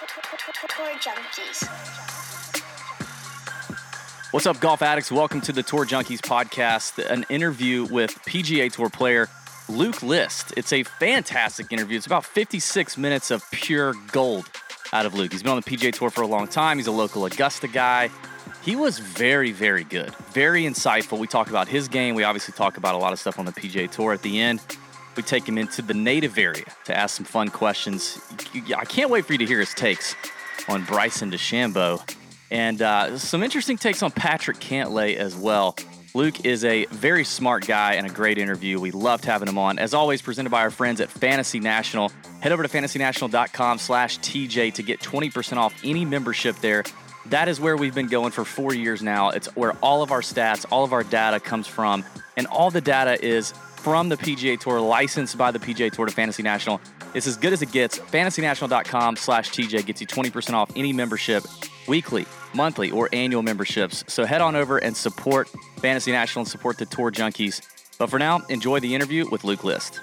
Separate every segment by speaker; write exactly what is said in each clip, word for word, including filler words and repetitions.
Speaker 1: Tour Junkies.
Speaker 2: What's up, golf addicts? Welcome to the Tour Junkies podcast, an interview with P G A Tour player Luke List. It's a fantastic interview. It's about fifty-six minutes of pure gold out of Luke. He's been on the P G A Tour for a long time. He's a local Augusta guy. He was very, very good, very insightful. We talk about his game. We obviously talk about a lot of stuff on the P G A Tour. At the end, we take him into the native area to ask some fun questions. I can't wait for you to hear his takes on Bryson DeChambeau and uh, some interesting takes on Patrick Cantlay as well. Luke is a very smart guy and a great interview. We loved having him on. As always, presented by our friends at Fantasy National. Head over to fantasy national dot com slash T J to get twenty percent off any membership there. That is where we've been going for four years now. It's where all of our stats, all of our data comes from, and all the data is from the P G A Tour, licensed by the P G A Tour to Fantasy National. It's as good as it gets. fantasy national dot com slash T J gets you twenty percent off any membership, weekly, monthly, or annual memberships. So head on over and support Fantasy National and support the Tour Junkies. But for now, enjoy the interview with Luke List.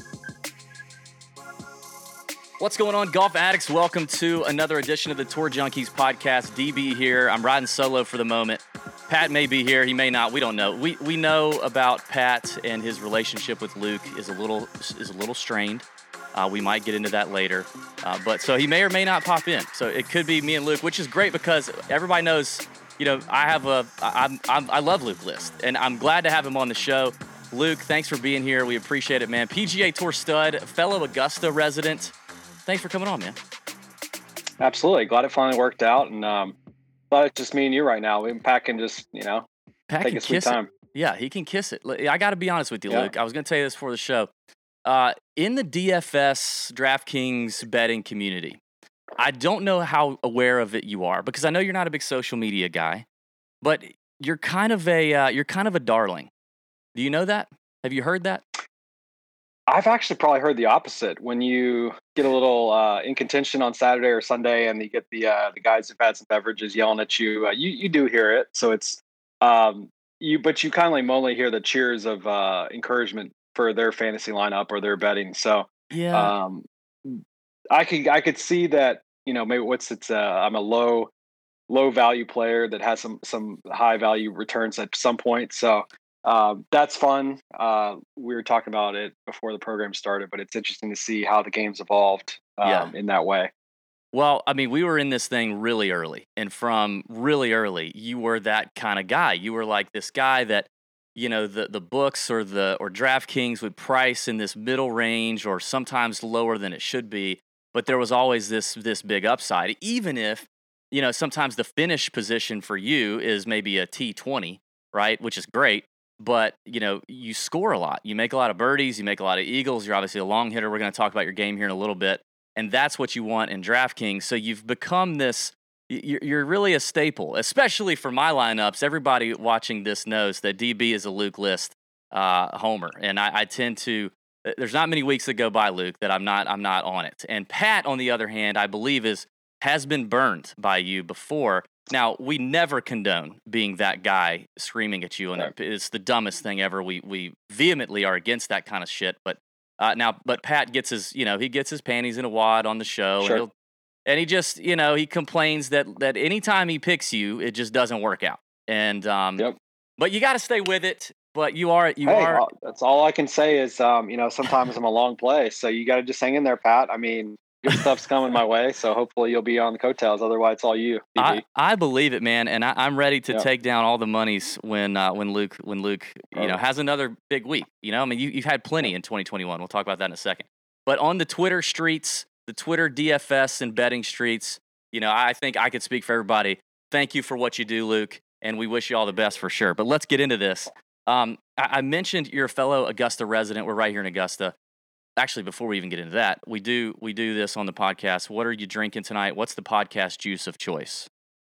Speaker 2: What's going on, golf addicts? Welcome to another edition of the Tour Junkies podcast. D B here. I'm riding solo for the moment. Pat may be here. He may not. We don't know. We we know about Pat, and his relationship with Luke is a little is a little strained. Uh, we might get into that later. Uh, but so he may or may not pop in. So it could be me and Luke, which is great because everybody knows, you know, I have a I, I'm, I love Luke List, and I'm glad to have him on the show. Luke, thanks for being here. We appreciate it, man. P G A Tour stud, fellow Augusta resident. Thanks for coming on, man.
Speaker 3: Absolutely. Glad it finally worked out. And um, thought it's just me and you right now. Pat can just, you know,
Speaker 2: Pat
Speaker 3: take
Speaker 2: can
Speaker 3: a sweet
Speaker 2: kiss
Speaker 3: time.
Speaker 2: It. Yeah, he can kiss it. I got to be honest with you,
Speaker 3: Yeah.
Speaker 2: Luke. I was going to tell you this before the show. Uh, in the D F S DraftKings betting community, I don't know how aware of it you are because I know you're not a big social media guy, but you're kind of a uh, you're kind of a darling. Do you know that? Have you heard that?
Speaker 3: I've actually probably heard the opposite. When you get a little uh, in contention on Saturday or Sunday, and you get the uh, the guys who've had some beverages yelling at you, uh, you you do hear it. So it's um, you, but you kindly only hear the cheers of uh, encouragement for their fantasy lineup or their betting. So
Speaker 2: Yeah,
Speaker 3: um, I could I could see that. You know, maybe what's it's uh, I'm a low low value player that has some some high value returns at some point. So. Uh, that's fun. Uh, we were talking about it before the program started, but it's interesting to see how the game's evolved um,
Speaker 2: Yeah.
Speaker 3: in that way.
Speaker 2: Well, I mean, we were in this thing really early, and from really early, you were that kind of guy. You were like this guy that, you know, the the books or the or DraftKings would price in this middle range or sometimes lower than it should be, but there was always this this big upside, even if, you know, sometimes the finish position for you is maybe a T twenty, right, which is great. But, you know, you score a lot. You make a lot of birdies. You make a lot of eagles. You're obviously a long hitter. We're going to talk about your game here in a little bit. And that's what you want in DraftKings. So you've become this, you're really a staple, especially for my lineups. Everybody watching this knows that D B is a Luke List uh, homer. And I, I tend to, there's not many weeks that go by, Luke, that I'm not I'm not on it. And Pat, on the other hand, I believe is has been burned by you before. Now, we never condone being that guy screaming at you, and
Speaker 3: Right.
Speaker 2: it's the dumbest thing ever. We we vehemently are against that kind of shit. But uh, now, but Pat gets his, you know, he gets his panties in a wad on the show,
Speaker 3: Sure.
Speaker 2: and, he'll, and he just, you know, he complains that that anytime he picks you, it just doesn't work out. And um,
Speaker 3: Yep.
Speaker 2: but you got to stay with it. But you are you
Speaker 3: Hey,
Speaker 2: are
Speaker 3: all- that's all I can say is, um, you know, sometimes I'm a long play, so you got to just hang in there, Pat. I mean, good stuff's coming my way, so hopefully you'll be on the coattails. Otherwise, it's all you, D B.
Speaker 2: I, I believe it, man, and I, I'm ready to
Speaker 3: Yeah.
Speaker 2: take down all the monies when uh, when Luke when Luke you know
Speaker 3: Perfect.
Speaker 2: has another big week. You know, I mean, you, you've had plenty in twenty twenty-one. We'll talk about that in a second. But on the Twitter streets, the Twitter D F S and betting streets, you know, I think I could speak for everybody. Thank you for what you do, Luke, and we wish you all the best for sure. But let's get into this. Um, I, I mentioned you're a fellow Augusta resident. We're right here in Augusta. Actually, before we even get into that, we do we do this on the podcast. What are you drinking tonight? What's the podcast juice of choice?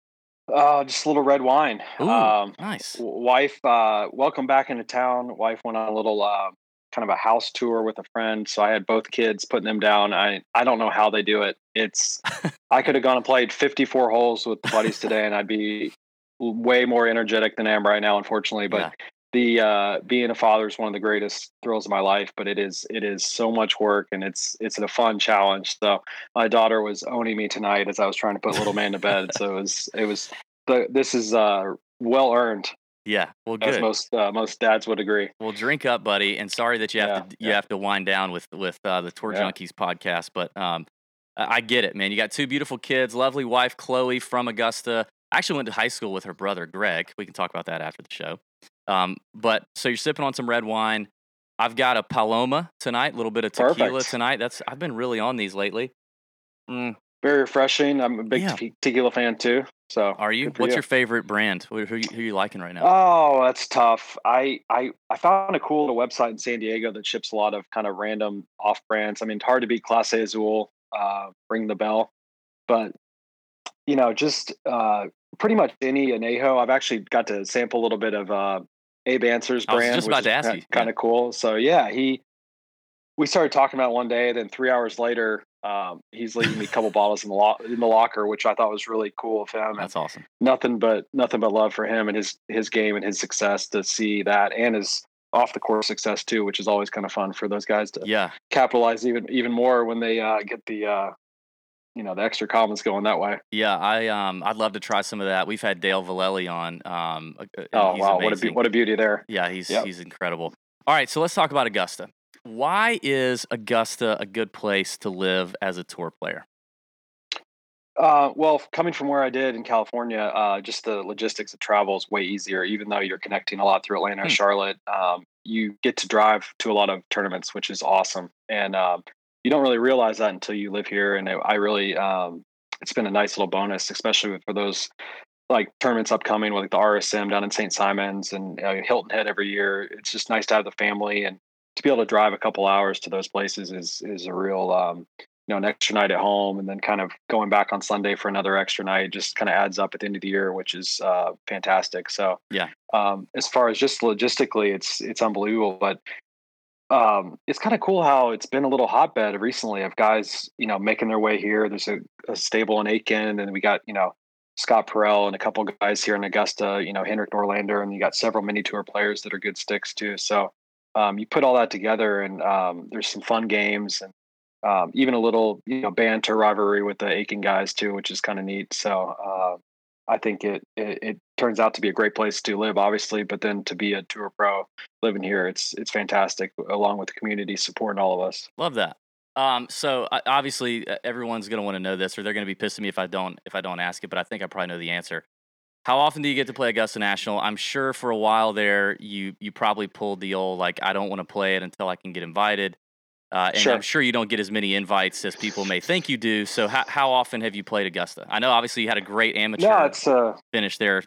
Speaker 3: Uh, just a little red wine.
Speaker 2: Ooh,
Speaker 3: Um,
Speaker 2: nice.
Speaker 3: w- wife, uh, welcome back into town. Wife went on a little uh, kind of a house tour with a friend, so I had both kids putting them down. I I don't know how they do it. It's I could have gone and played fifty-four holes with buddies today, and I'd be way more energetic than I am right now, unfortunately. But
Speaker 2: Yeah.
Speaker 3: the uh, being a father is one of the greatest thrills of my life, but it is it is so much work, and it's it's a fun challenge. So my daughter was owning me tonight as I was trying to put little man to bed. So it was it was the this is uh, well earned,
Speaker 2: Yeah. Well,
Speaker 3: as
Speaker 2: good.
Speaker 3: most uh, most dads would agree.
Speaker 2: Well, drink up, buddy. And sorry that you have
Speaker 3: Yeah,
Speaker 2: to you
Speaker 3: yeah.
Speaker 2: have to wind down with with uh, the Tour
Speaker 3: Yeah.
Speaker 2: Junkies podcast, but um, I I get it, man. You got two beautiful kids, lovely wife Chloe from Augusta. I actually went to high school with her brother Greg. We can talk about that after the show. Um, but so you're sipping on some red wine. I've got a Paloma tonight, a little bit of tequila
Speaker 3: Perfect.
Speaker 2: tonight. That's I've been really on these lately. Mm,
Speaker 3: Very refreshing. I'm a big
Speaker 2: yeah.
Speaker 3: te- tequila fan too. So
Speaker 2: Are you?
Speaker 3: good for
Speaker 2: What's
Speaker 3: you.
Speaker 2: your favorite brand? Who, who, you- who you liking right now?
Speaker 3: Oh, that's tough. I, I I found a cool little website in San Diego that ships a lot of kind of random off brands. I mean, it's hard to beat Clase Azul, uh, ring the bell, but you know, just uh, pretty much any anejo. I've actually got to sample a little bit of uh, Abe Answer's
Speaker 2: I was
Speaker 3: brand,
Speaker 2: just
Speaker 3: which
Speaker 2: about
Speaker 3: is
Speaker 2: to ask you.
Speaker 3: kind
Speaker 2: Yeah.
Speaker 3: of cool. So yeah, he we started talking about it one day, then three hours later, um, he's leaving me a couple bottles in the lo- in the locker, which I thought was really cool of him. And
Speaker 2: That's awesome.
Speaker 3: nothing but nothing but love for him and his his game and his success, to see that, and his off the course success too, which is always kind of fun for those guys to
Speaker 2: Yeah.
Speaker 3: capitalize even even more when they uh, get the uh, you know the extra comments going that way.
Speaker 2: Yeah, I um I'd love to try some of that. We've had Dale Vallely on, um, uh, and
Speaker 3: Oh
Speaker 2: he's
Speaker 3: wow, what a be-
Speaker 2: amazing.
Speaker 3: what a beauty there.
Speaker 2: Yeah, he's
Speaker 3: Yep.
Speaker 2: he's incredible. All right, so let's talk about Augusta. Why is Augusta a good place to live as a tour player?
Speaker 3: Uh, well, coming from where I did in California, uh, just the logistics of travel is way easier. Even though you're connecting a lot through Atlanta,
Speaker 2: Hmm.
Speaker 3: Charlotte, um, you get to drive to a lot of tournaments, which is awesome. And um, you don't really realize that until you live here. And it, I really, um, it's been a nice little bonus, especially for those like tournaments upcoming, with like the R S M down in Saint Simons and uh, Hilton Head every year. It's just nice to have the family, and to be able to drive a couple hours to those places is is a real um, you know an extra night at home, and then kind of going back on Sunday for another extra night just kind of adds up at the end of the year, which is uh, fantastic. So
Speaker 2: Yeah.
Speaker 3: um, as far as just logistically, it's it's unbelievable, but um, it's kind of cool how it's been a little hotbed recently of guys, you know, making their way here. There's a, a stable in Aiken, and we got, you know, Scott Perel and a couple guys here in Augusta, you know, Henrik Norlander, and you got several mini tour players that are good sticks too. So um, you put all that together, and um, there's some fun games, and um, even a little, you know, banter rivalry with the Aiken guys too, which is kind of neat. So uh, I think it, it it turns out to be a great place to live, obviously, but then to be a tour pro living here, it's it's fantastic, along with the community supporting all of us.
Speaker 2: Love that. Um, so uh, obviously uh, everyone's going to want to know this, or they're going to be pissed at me if I don't if I don't ask it. But I think I probably know the answer. How often do you get to play Augusta National? I'm sure for a while there, you you probably pulled the old like I don't want to play it until I can get invited. Uh, and
Speaker 3: Sure.
Speaker 2: I'm sure you don't get as many invites as people may think you do. So how how often have you played Augusta? I know obviously you had a great amateur
Speaker 3: No, it's uh
Speaker 2: finish there.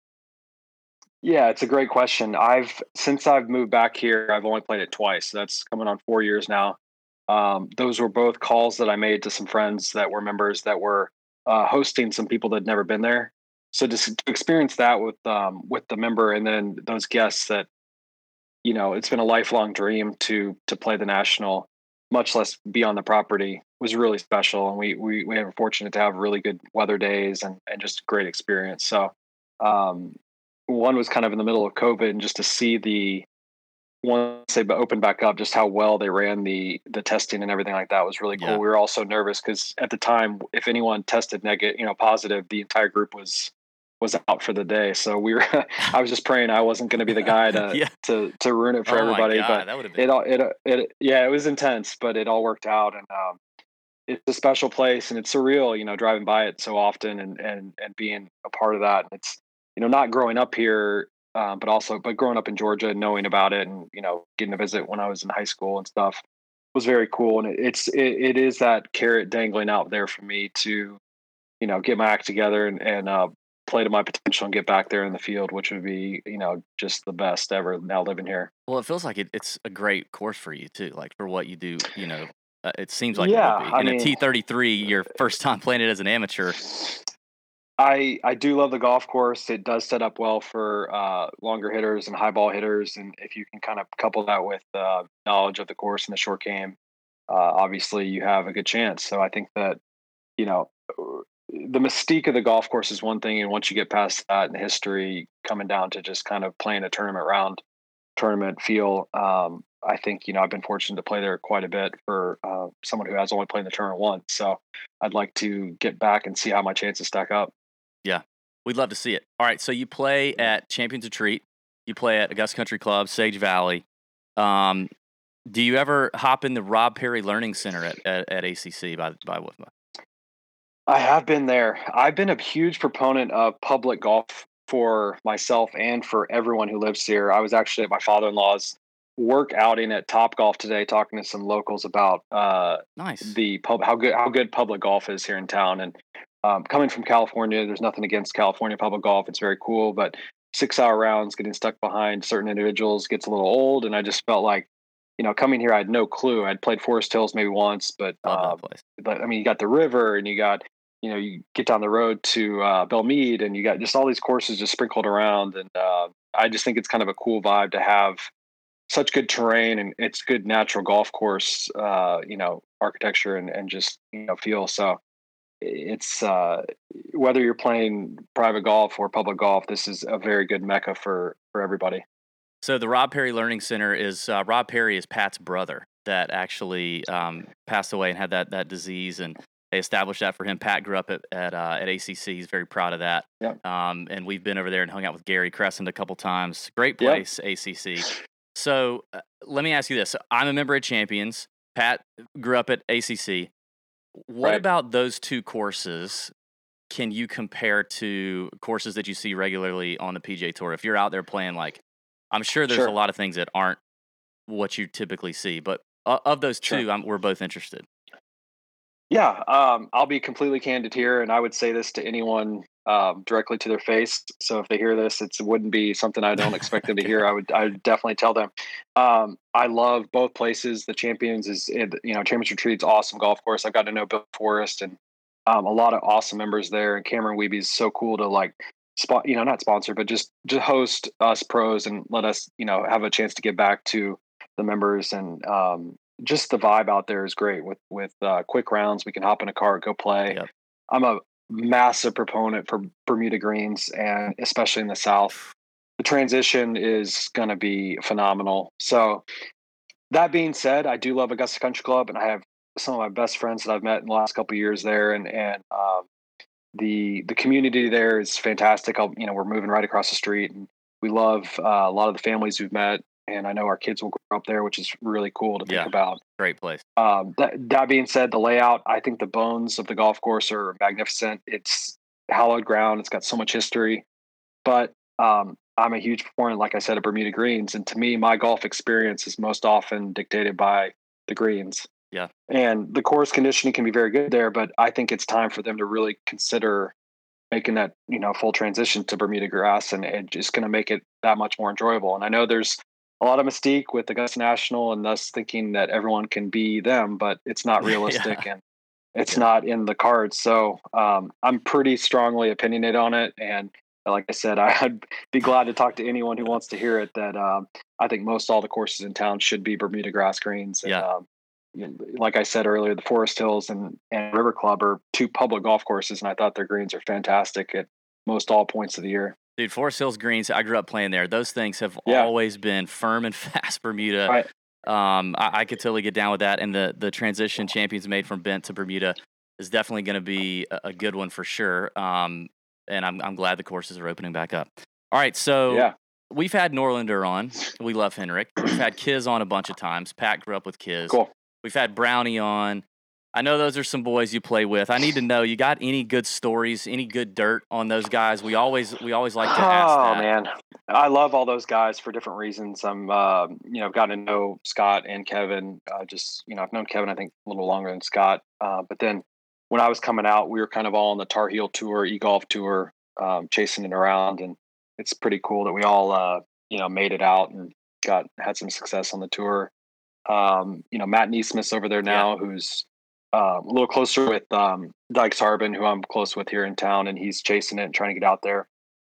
Speaker 3: yeah, it's a great question. I've since I've moved back here, I've only played it twice. That's coming on four years now. Um, those were both calls that I made to some friends that were members that were uh, hosting some people that had never been there. So just to experience that with um, with the member, and then those guests that, you know, it's been a lifelong dream to to play the national, much less be on the property, was really special. And we we we were fortunate to have really good weather days, and and just a great experience. So um, one was kind of in the middle of COVID, and just to see the once they opened back up, just how well they ran the the testing and everything like that was really cool.
Speaker 2: Yeah.
Speaker 3: We were all so nervous because at the time, if anyone tested negative, you know, positive, the entire group was was out for the day. So we were, I was just praying I wasn't going to be the guy to
Speaker 2: Yeah.
Speaker 3: to to ruin it for
Speaker 2: Oh my
Speaker 3: everybody.
Speaker 2: God,
Speaker 3: But
Speaker 2: that would have
Speaker 3: it
Speaker 2: been.
Speaker 3: all it it yeah, it was intense, but it all worked out, and um, it's a special place, and it's surreal, you know, driving by it so often, and and and being a part of that. And it's, you know, not growing up here, um, but also but growing up in Georgia and knowing about it, and, you know, getting to visit when I was in high school and stuff was very cool. And it, it's it, it is that carrot dangling out there for me to, you know, get my act together, and and uh, play to my potential and get back there in the field, which would be, you know, just the best ever now living here.
Speaker 2: Well, it feels like it, it's a great course for you too. Like for what you do, you know, uh, it seems like it
Speaker 3: Yeah,
Speaker 2: would be.
Speaker 3: I
Speaker 2: In a
Speaker 3: mean,
Speaker 2: T thirty-three, your first time playing it as an amateur.
Speaker 3: I I do love the golf course. It does set up well for uh, longer hitters and high ball hitters, and if you can kind of couple that with uh, knowledge of the course and the short game, uh, obviously you have a good chance. So I think that, you know, the mystique of the golf course is one thing, and once you get past that in history, coming down to just kind of playing a tournament round tournament feel. Um, I think, you know, I've been fortunate to play there quite a bit for uh, someone who has only played in the tournament once. So I'd like to get back and see how my chances stack up.
Speaker 2: Yeah, we'd love to see it. All right, so you play at Champions Retreat. You play at Augusta Country Club, Sage Valley. Um, do you ever hop in the Rob Perry Learning Center at, at, at A C C by by what?
Speaker 3: I have been there. I've been a huge proponent of public golf for myself and for everyone who lives here. I was actually at my father-in-law's work outing at Top Golf today, talking to some locals about uh,
Speaker 2: nice
Speaker 3: the pub, how good how good public golf is here in town. And um, coming from California, there's nothing against California public golf; it's very cool. But six-hour rounds, getting stuck behind certain individuals gets a little old, and I just felt like, you know, coming here, I had no clue. I'd played Forest Hills maybe once, but
Speaker 2: love
Speaker 3: uh,
Speaker 2: that place.
Speaker 3: But I mean, you got the river, and you got, you know, you get down the road to uh, Belmead, and you got just all these courses just sprinkled around. And uh, I just think it's kind of a cool vibe to have such good terrain, and it's good natural golf course, uh, you know, architecture and, and just, you know, feel. So it's uh, whether you're playing private golf or public golf, this is a very good mecca for, for everybody.
Speaker 2: So the Rob Perry Learning Center is uh, Rob Perry is Pat's brother that actually um, passed away and had that that disease, and they established that for him. Pat grew up at at, uh, at A C C. He's very proud of that.
Speaker 3: Yep.
Speaker 2: Um, and we've been over there and hung out with Gary Crescent a couple times. Great place, yep. A C C. So uh, let me ask you this. I'm a member of Champions. Pat grew up at A C C. What
Speaker 3: right.
Speaker 2: about those two courses can you compare to courses that you see regularly on the P G A Tour? If you're out there playing, like, I'm sure there's
Speaker 3: sure.
Speaker 2: a lot of things that aren't what you typically see, but uh, of those two,
Speaker 3: sure.
Speaker 2: I'm, we're both interested.
Speaker 3: Yeah, um, I'll be completely candid here, and I would say this to anyone um, directly to their face. So if they hear this, it's, it wouldn't be something I don't expect them to hear. I would, I would definitely tell them. Um, I love both places. The Champions is, you know, Champions Retreat's awesome golf course. I've got to know Bill Forrest and um, a lot of awesome members there. And Cameron Weeby is so cool to like spot, you know, not sponsor, but just just host us pros and let us, you know, have a chance to give back to the members. And um, just the vibe out there is great with with uh, quick rounds. We can hop in a car, go play.
Speaker 2: Yep.
Speaker 3: I'm a massive proponent for Bermuda greens, and especially in the South, the transition is going to be phenomenal. So that being said, I do love Augusta Country Club, and I have some of my best friends that I've met in the last couple of years there, and and um, the the community there is fantastic. I'll, you know, we're moving right across the street, and we love uh, a lot of the families we've met. And I know our kids will grow up there, which is really cool to think
Speaker 2: yeah,
Speaker 3: about.
Speaker 2: Great place.
Speaker 3: Um, that, that being said, the layout, I think the bones of the golf course are magnificent. It's hallowed ground. It's got so much history. But um, I'm a huge proponent, like I said, of Bermuda greens. And to me, my golf experience is most often dictated by the greens.
Speaker 2: Yeah.
Speaker 3: And the course conditioning can be very good there, but I think it's time for them to really consider making that, you know, full transition to Bermuda grass, and it's just going to make it that much more enjoyable. And I know there's a lot of mystique with Augusta National and thus thinking that everyone can be them, but it's not realistic
Speaker 2: yeah.
Speaker 3: and it's
Speaker 2: yeah.
Speaker 3: not in the cards. So um, I'm pretty strongly opinionated on it. And like I said, I'd be glad to talk to anyone who wants to hear it, that um, I think most all the courses in town should be Bermuda grass greens. And,
Speaker 2: yeah.
Speaker 3: um, like I said earlier, the Forest Hills and, and River Club are two public golf courses, and I thought their greens are fantastic at most all points of the year.
Speaker 2: Dude, Forest Hills greens, I grew up playing there. Those things have
Speaker 3: yeah.
Speaker 2: always been firm and fast Bermuda.
Speaker 3: Right.
Speaker 2: Um, I, I could totally get down with that. And the, the transition Champions made from Bent to Bermuda is definitely going to be a, a good one for sure. Um, and I'm I'm glad the courses are opening back up. All right, so
Speaker 3: yeah.
Speaker 2: we've had Norlander on. We love Henrik. We've had Kiz on a bunch of times. Pat grew up with Kiz.
Speaker 3: Cool.
Speaker 2: We've had Brownie on. I know those are some boys you play with. I need to know, you got any good stories, any good dirt on those guys? We always we always like to ask
Speaker 3: oh,
Speaker 2: that.
Speaker 3: man. I love all those guys for different reasons. I'm, uh, you know, I've gotten to know Scott and Kevin. Uh, just, you know, I've known Kevin, I think, a little longer than Scott. Uh, but then when I was coming out, we were kind of all on the Tar Heel Tour, e-golf tour, um, chasing it around. And it's pretty cool that we all, uh, you know, made it out and got had some success on the tour. Um, you know, Matt Neesmith's over there now, yeah. who's uh, a little closer with um, Dykes Harbin, who I'm close with here in town, and he's chasing it and trying to get out there.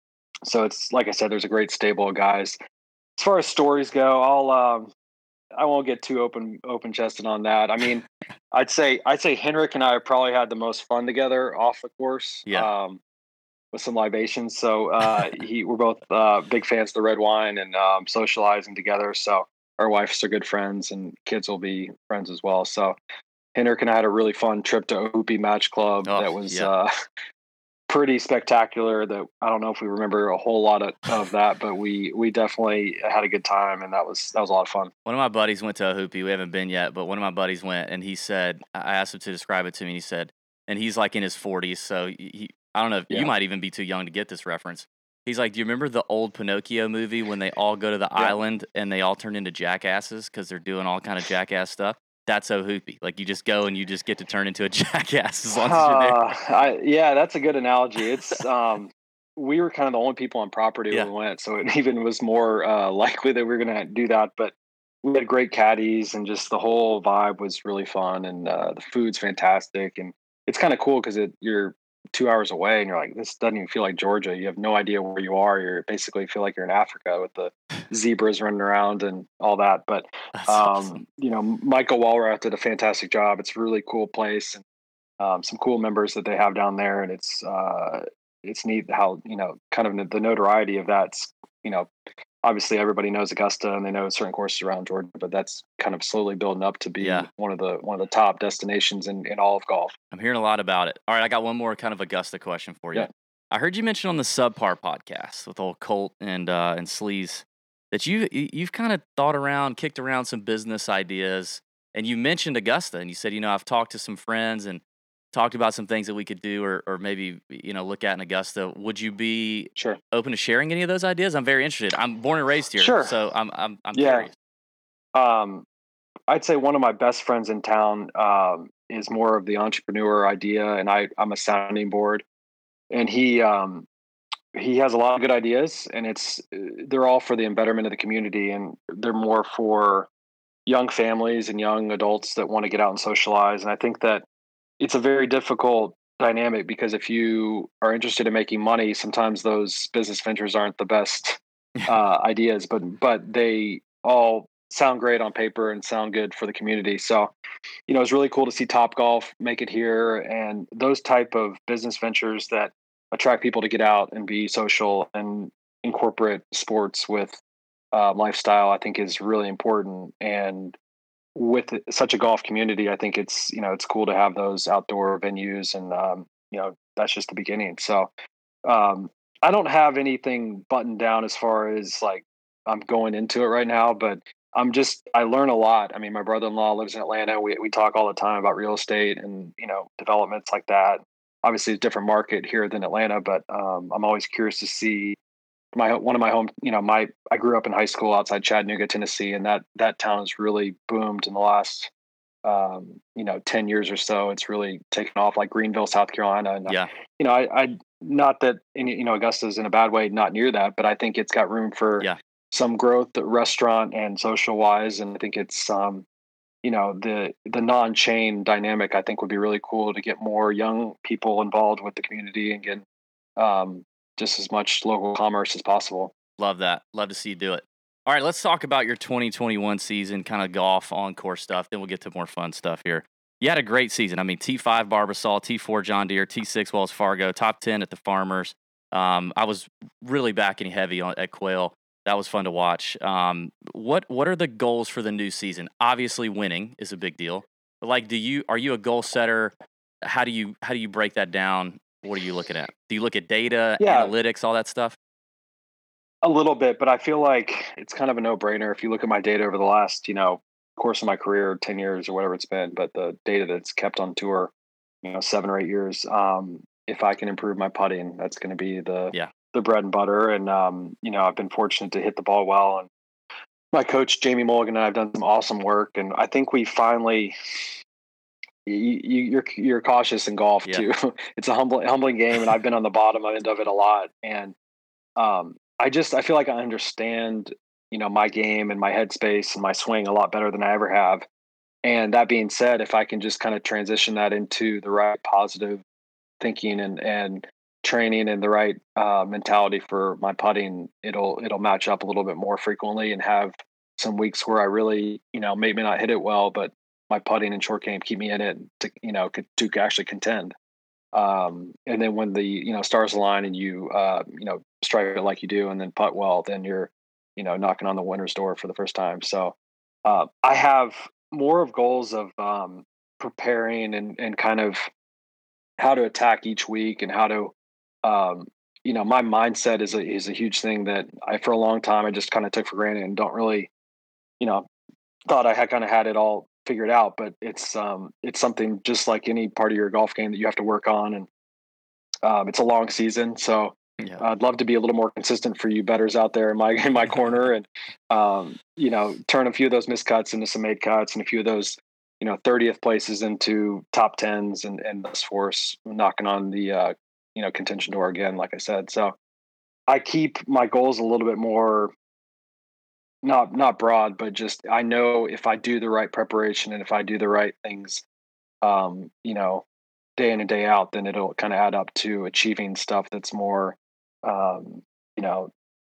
Speaker 3: So it's, like I said, there's a great stable of guys. As far as stories go, I'll um, I won't get too open open chested on that. I mean, I'd say I'd say Henrik and I probably had the most fun together off the course.
Speaker 2: Yeah.
Speaker 3: Um, with some libations. So uh, he, we're both uh, big fans of the red wine and um, socializing together. So our wives are good friends, and kids will be friends as well. So Henrik and I had a really fun trip to Hoopy Match Club.
Speaker 2: Oh,
Speaker 3: that was
Speaker 2: yeah.
Speaker 3: uh, pretty spectacular. That I don't know if we remember a whole lot of, of that, but we we definitely had a good time, and that was that was a lot of fun.
Speaker 2: One of my buddies went to a Hoopy. We haven't been yet, but one of my buddies went, and he said, I asked him to describe it to me. And he said, and he's like in his forties, so he, I don't know if
Speaker 3: Yeah.
Speaker 2: you might even be too young to get this reference. He's like, do you remember the old Pinocchio movie when they all go to the
Speaker 3: Yeah.
Speaker 2: island and they all turn into jackasses because they're doing all kind of jackass stuff? That's so Hoopy. Like you just go and you just get to turn into a jackass as long as you're there.
Speaker 3: Uh, I, yeah, that's a good analogy. It's um, we were kind of the only people on property
Speaker 2: Yeah.
Speaker 3: when we went, so it even was more uh, likely that we were going to do that. But we had great caddies, and just the whole vibe was really fun, and uh, the food's fantastic, and it's kind of cool because it you're two hours away, and you're like, this doesn't even feel like Georgia. You have no idea where you are. You're basically feel like you're in Africa with the zebras running around and all that. But
Speaker 2: That's
Speaker 3: um,
Speaker 2: awesome.
Speaker 3: you know, Michael Walrath did a fantastic job. It's a really cool place, and um, some cool members that they have down there, and it's uh, it's neat how, you know, kind of the notoriety of that's, you know, obviously everybody knows Augusta and they know certain courses around Georgia, but that's kind of slowly building up to be
Speaker 2: Yeah.
Speaker 3: one of the one of the top destinations in, in all of golf.
Speaker 2: I'm hearing a lot about it. All right, I got one more kind of Augusta question for you.
Speaker 3: Yeah.
Speaker 2: I heard you mention on the Subpar podcast with old Colt and uh, and Sleaze that you you- you've kind of thought around, kicked around some business ideas, and you mentioned Augusta, and you said, you know, I've talked to some friends and talked about some things that we could do or or maybe, you know, look at in Augusta. Would you be
Speaker 3: Sure.
Speaker 2: open to sharing any of those ideas? I'm very interested. I'm born and raised here,
Speaker 3: Sure.
Speaker 2: so I'm I'm I'm
Speaker 3: Yeah.
Speaker 2: curious.
Speaker 3: Um, I'd say one of my best friends in town um, is more of the entrepreneur idea, and I, I'm a sounding board. And he um, he has a lot of good ideas, and it's they're all for the betterment of the community, and they're more for young families and young adults that want to get out and socialize. And I think that it's a very difficult dynamic because if you are interested in making money, sometimes those business ventures aren't the best uh, ideas, but but they all sound great on paper and sound good for the community. So, you know, it's really cool to see Top Golf make it here, and those type of business ventures that attract people to get out and be social and incorporate sports with uh, lifestyle, I think is really important. And with such a golf community, I think it's, you know, it's cool to have those outdoor venues, and um, you know, that's just the beginning. So um, I don't have anything buttoned down as far as like I'm going into it right now, but I'm just I learn a lot. I mean, my brother-in-law lives in Atlanta. We we talk all the time about real estate and, you know, developments like that. Obviously, it's a different market here than Atlanta, but um, I'm always curious to see my one of my home. You know, my I grew up in high school outside Chattanooga, Tennessee, and that that town has really boomed in the last um, you know ten years or so. It's really taken off, like Greenville, South Carolina, and
Speaker 2: Yeah.
Speaker 3: you know, I, I not that any, you know, Augusta's in a bad way, not near that, but I think it's got room for
Speaker 2: Yeah.
Speaker 3: some growth, restaurant and social wise, and I think it's um, you know, the the non-chain dynamic I think would be really cool to get more young people involved with the community and get um, just as much local commerce as possible.
Speaker 2: Love that. Love to see you do it. All right, let's talk about your twenty twenty-one season, kind of golf on course stuff. Then we'll get to more fun stuff here. You had a great season. I mean, T five Barbasol, T four John Deere, T six Wells Fargo, top ten at the Farmers. Um, I was really backing heavy on, at Quail. That was fun to watch. Um, what what are the goals for the new season? Obviously, winning is a big deal. But like, do you are you a goal setter? How do you how do you break that down? What are you looking at? Do you look at data,
Speaker 3: Yeah.
Speaker 2: analytics, all that stuff?
Speaker 3: A little bit, but I feel like it's kind of a no-brainer if you look at my data over the last, you know, course of my career, ten years or whatever it's been, but the data that's kept on tour, you know, seven or eight years. Um, if I can improve my putting, that's going to be the
Speaker 2: Yeah.
Speaker 3: the bread and butter. And um, you know, I've been fortunate to hit the ball well, and my coach Jamie Mulligan and I have done some awesome work, and I think we finally. You, you, you're you're cautious in golf
Speaker 2: Yeah.
Speaker 3: too. It's a humble, humbling game, and I've been on the bottom end of it a lot. And um, I just I feel like I understand, you know, my game and my headspace and my swing a lot better than I ever have. And that being said, if I can just kind of transition that into the right positive thinking and and training and the right uh, mentality for my putting, it'll it'll match up a little bit more frequently and have some weeks where I really, you know, maybe not hit it well, but my putting and short game keep me in it to, you know, to actually contend. Um, and then when the, you know, stars align and you, uh, you know, strike it like you do and then putt well, then you're, you know, knocking on the winner's door for the first time. So uh, I have more of goals of um, preparing and, and kind of how to attack each week and how to, um, you know, my mindset is a, is a huge thing that I, for a long time, I just kind of took for granted and don't really, you know, thought I had kind of had it all figured out, but it's um it's something just like any part of your golf game that you have to work on, and um, it's a long season, so
Speaker 2: Yeah.
Speaker 3: I'd love to be a little more consistent for you bettors out there in my in my corner, and um, you know, turn a few of those missed cuts into some made cuts, and a few of those, you know, thirtieth places into top tens, and and thus force knocking on the uh, you know, contention door again, like I said. So I keep my goals a little bit more, not not broad, but just I know if I do the right preparation and if I do the right things, um, you know, day in and day out, then it'll kind of add up to achieving stuff that's more, um, you know,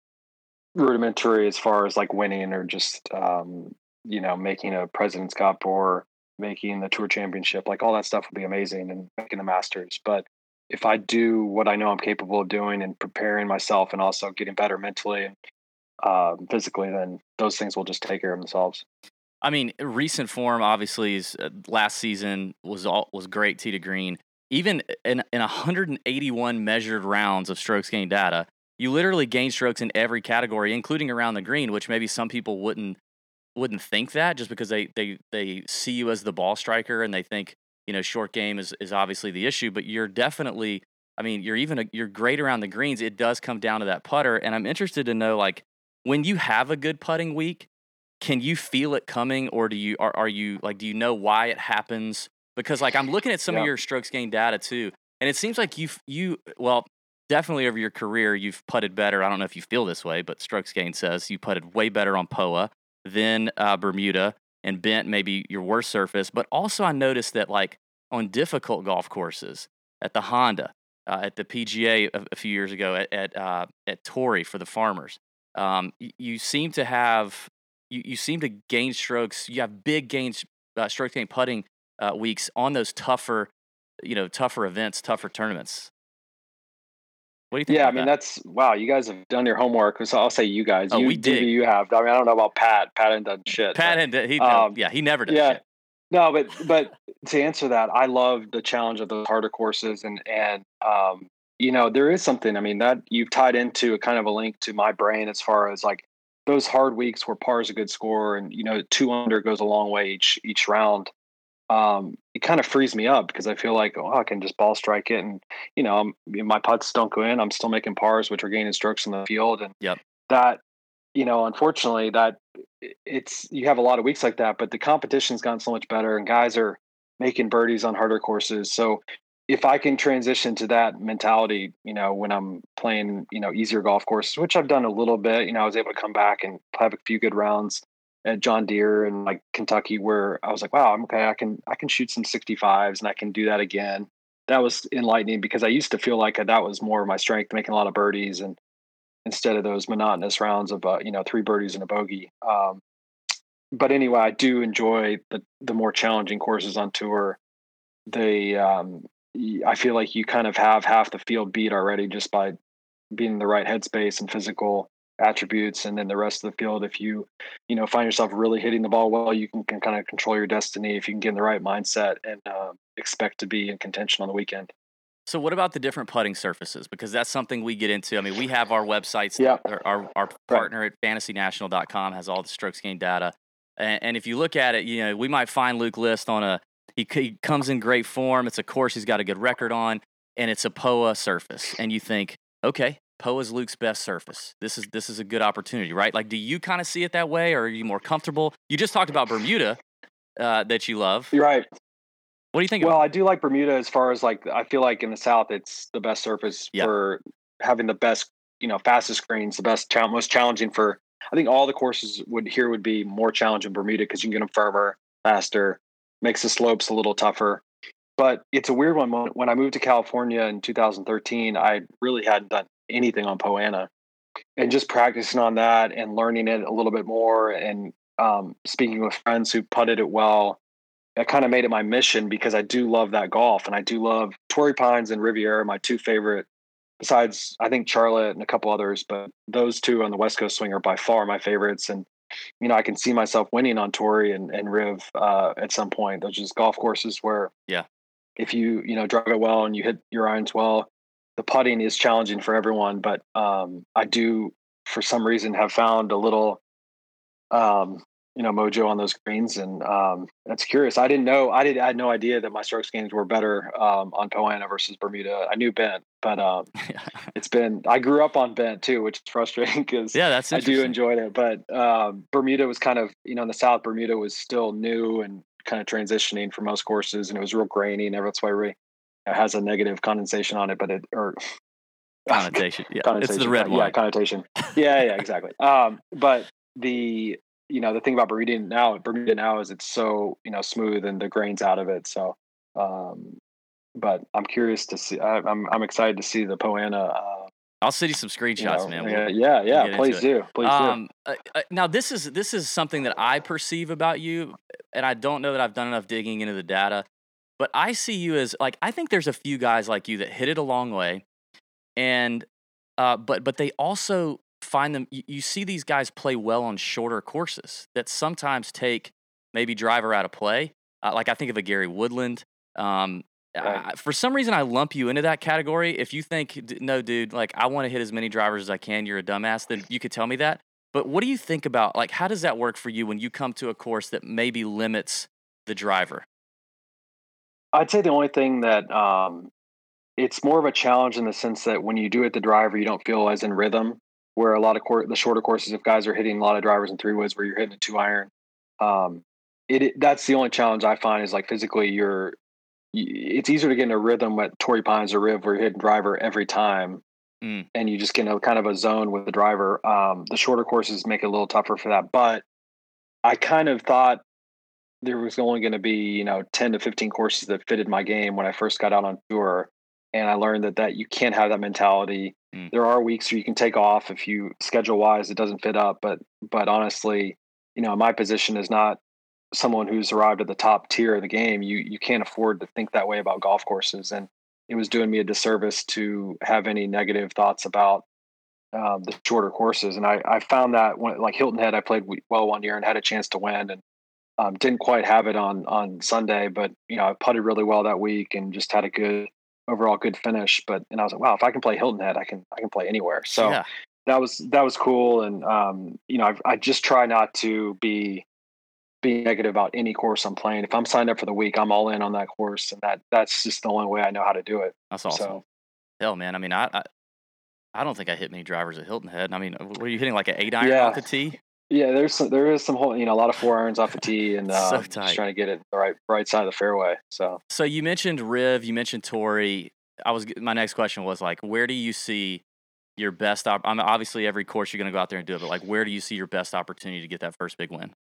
Speaker 3: rudimentary as far as like winning or just, um, you know, making a President's Cup or making the Tour Championship. Like all that stuff would be amazing, and making the Masters. But if I do what I know I'm capable of doing and preparing myself and also getting better mentally and um, physically, then those things will just take care of themselves.
Speaker 2: I mean, recent form obviously is uh, last season was all was great tee to green. Even in in one hundred eighty-one measured rounds of strokes gained data, you literally gain strokes in every category, including around the green, which maybe some people wouldn't wouldn't think that just because they they they see you as the ball striker and they think, you know, short game is is obviously the issue, but you're definitely, I mean, you're even a, you're great around the greens. It does come down to that putter, and I'm interested to know, like, when you have a good putting week, can you feel it coming, or do you are, are you like, do you know why it happens? Because like I'm looking at some
Speaker 3: Yeah.
Speaker 2: of your strokes gained data too, and it seems like you you well definitely over your career you've putted better. I don't know if you feel this way, but strokes gained says you putted way better on P O A than uh, Bermuda, and Bent maybe your worst surface. But also I noticed that like on difficult golf courses at the Honda, uh, at the P G A a, a few years ago, at at, uh, at Torrey for the Farmers, um, you, you seem to have you, you seem to gain strokes. You have big gains, uh, stroke gain putting uh, weeks on those tougher, you know, tougher events, tougher tournaments. What do you think
Speaker 3: Yeah,
Speaker 2: about
Speaker 3: I mean
Speaker 2: that?
Speaker 3: that's wow. You guys have done your homework. So I'll say you guys.
Speaker 2: Oh,
Speaker 3: You
Speaker 2: we
Speaker 3: D B,
Speaker 2: dig.
Speaker 3: you have. I mean, I don't know about Pat. Pat hasn't done shit.
Speaker 2: Pat
Speaker 3: but,
Speaker 2: and he,
Speaker 3: um,
Speaker 2: yeah, he never does
Speaker 3: yeah,
Speaker 2: shit.
Speaker 3: no, but but to answer that, I love the challenge of those harder courses, and and um, you know, there is something. I mean, that you've tied into a kind of a link to my brain as far as like those hard weeks where par is a good score, and you know, two under goes a long way each each round. Um, it kind of frees me up because I feel like, oh, I can just ball strike it, and you know, I'm, my putts don't go in. I'm still making pars, which are gaining strokes in the field, and
Speaker 2: Yep.
Speaker 3: that, you know, unfortunately, that it's you have a lot of weeks like that, but the competition's gotten so much better, and guys are making birdies on harder courses. So if I can transition to that mentality, you know, when I'm playing, you know, easier golf courses, which I've done a little bit, you know, I was able to come back and have a few good rounds at John Deere and like Kentucky, where I was like, wow, I'm okay. I can, I can shoot some sixty-fives and I can do that again. That was enlightening because I used to feel like that was more of my strength, making a lot of birdies, and instead of those monotonous rounds of, uh, you know, three birdies and a bogey. Um, but anyway, I do enjoy the, the more challenging courses on tour. They, um, I feel like you kind of have half the field beat already just by being in the right headspace and physical attributes, and then the rest of the field, if you you know find yourself really hitting the ball well, you can, can kind of control your destiny if you can get in the right mindset and uh, expect to be in contention on the weekend.
Speaker 2: So what about the different putting surfaces? Because that's something we get into. I mean, we have our websites.
Speaker 3: Yeah.
Speaker 2: Our, our, our partner at fantasy national dot com has all the strokes gained data. And, and if you look at it, you know, we might find Luke List on a, he, he comes in great form. It's a course he's got a good record on, and it's a P O A surface. And you think, okay, P O A is Luke's best surface. This is this is a good opportunity, right? Like, do you kind of see it that way, or are you more comfortable? You just talked about Bermuda uh, that you love.
Speaker 3: You're right.
Speaker 2: What do you think
Speaker 3: Well,
Speaker 2: about
Speaker 3: I do like Bermuda as far as like, I feel like in the South, it's the best surface
Speaker 2: Yeah.
Speaker 3: for having the best, you know, fastest greens, the best, cha- most challenging for, I think all the courses would here would be more challenging Bermuda because you can get them firmer, faster, makes the slopes a little tougher. But it's a weird one. When, when I moved to California in two thousand thirteen, I really hadn't done anything on Poa annua, and just practicing on that and learning it a little bit more, and um, speaking with friends who putted it well, it kind of made it my mission because I do love that golf, and I do love Torrey Pines and Riviera are my two favorite, besides I think Charlotte and a couple others, but those two on the West Coast swing are by far my favorites. And, you know, I can see myself winning on Torrey and, and Riv uh, at some point. Those are just golf courses where,
Speaker 2: yeah,
Speaker 3: if you, you know, drive it well and you hit your irons well, the putting is challenging for everyone. But um, I do, for some reason, have found a little, um, you know, mojo on those greens, and um, that's curious. I didn't know. I did. I had no idea that my strokes gains were better um, on Poa annua versus Bermuda. I knew bent, but um, it's been. I grew up on bent too, which is frustrating because
Speaker 2: yeah, that's
Speaker 3: I do enjoy it. But um, Bermuda was kind of, you know, in the South, Bermuda was still new and kind of transitioning for most courses, and it was real grainy, and that's why it has a negative condensation on it, but it or
Speaker 2: connotation. Yeah,
Speaker 3: connotation,
Speaker 2: it's the red one.
Speaker 3: Yeah, connotation. Yeah, yeah, exactly. Um, but the you know, the thing about Bermuda now, Bermuda now is it's so, you know, smooth and the grains out of it. So, um, but I'm curious to see, I, I'm, I'm excited to see the Poa annua. Uh,
Speaker 2: I'll send you some screenshots,
Speaker 3: you know,
Speaker 2: man.
Speaker 3: Yeah,
Speaker 2: We'll,
Speaker 3: yeah, yeah.
Speaker 2: we'll
Speaker 3: Please do. Please
Speaker 2: um,
Speaker 3: do.
Speaker 2: Uh, uh, now this is, this is something that I perceive about you, and I don't know that I've done enough digging into the data, but I see you as like, I think there's a few guys like you that hit it a long way, and, uh, but, but they also find them, you, you see these guys play well on shorter courses that sometimes take maybe driver out of play. Uh, like I think of a Gary Woodland. Um,
Speaker 3: Right.
Speaker 2: I, for some reason, I lump you into that category. If you think, no, dude, like I want to hit as many drivers as I can, you're a dumbass, then you could tell me that. But what do you think about, like, how does that work for you when you come to a course that maybe limits the driver?
Speaker 3: I'd say the only thing that um, it's more of a challenge in the sense that when you do it the driver, you don't feel as in rhythm. Where a lot of cour- the shorter courses, if guys are hitting a lot of drivers in three woods, where you're hitting a two iron, um, it, it that's the only challenge I find is like physically you're. It's easier to get in a rhythm at Torrey Pines or Riv where you're hitting driver every time,
Speaker 2: Mm.
Speaker 3: and you just get in a kind of a zone with the driver. Um, the shorter courses make it a little tougher for that, but I kind of thought there was only going to be, you know, ten to fifteen courses that fitted my game when I first got out on tour. And I learned that, that you can't have that mentality.
Speaker 2: Mm.
Speaker 3: There are weeks where you can take off if you schedule wise, it doesn't fit up. But, but honestly, you know, my position is not someone who's arrived at the top tier of the game. You, you can't afford to think that way about golf courses. And it was doing me a disservice to have any negative thoughts about um, the shorter courses. And I, I found that when, like Hilton Head, I played well one year and had a chance to win, and um, didn't quite have it on on Sunday, but you know I putted really well that week and just had a good overall good finish. But and I was like, wow, if I can play Hilton Head, I can I can play anywhere. So
Speaker 2: Yeah.
Speaker 3: that was that was cool. And um, you know I, I just try not to be be negative about any course I'm playing. If I'm signed up for the week, I'm all in on that course, and that that's just the only way I know how to do it.
Speaker 2: That's awesome.
Speaker 3: So,
Speaker 2: Hell, man. I mean, I, I I don't think I hit many drivers at Hilton Head. I mean, were you hitting like an eight iron
Speaker 3: Yeah.
Speaker 2: off the tee?
Speaker 3: yeah, there's some, there is some whole, you know, a lot of four irons off the tee, and
Speaker 2: So
Speaker 3: um,
Speaker 2: tight.
Speaker 3: just trying to get it the right right side of the fairway. So
Speaker 2: So you mentioned Riv, you mentioned Torrey. I was my next question was like, where do you see your best? Op- I mean, obviously every course you're going to go out there and do it, but like, where do you see your best opportunity to get that first big win?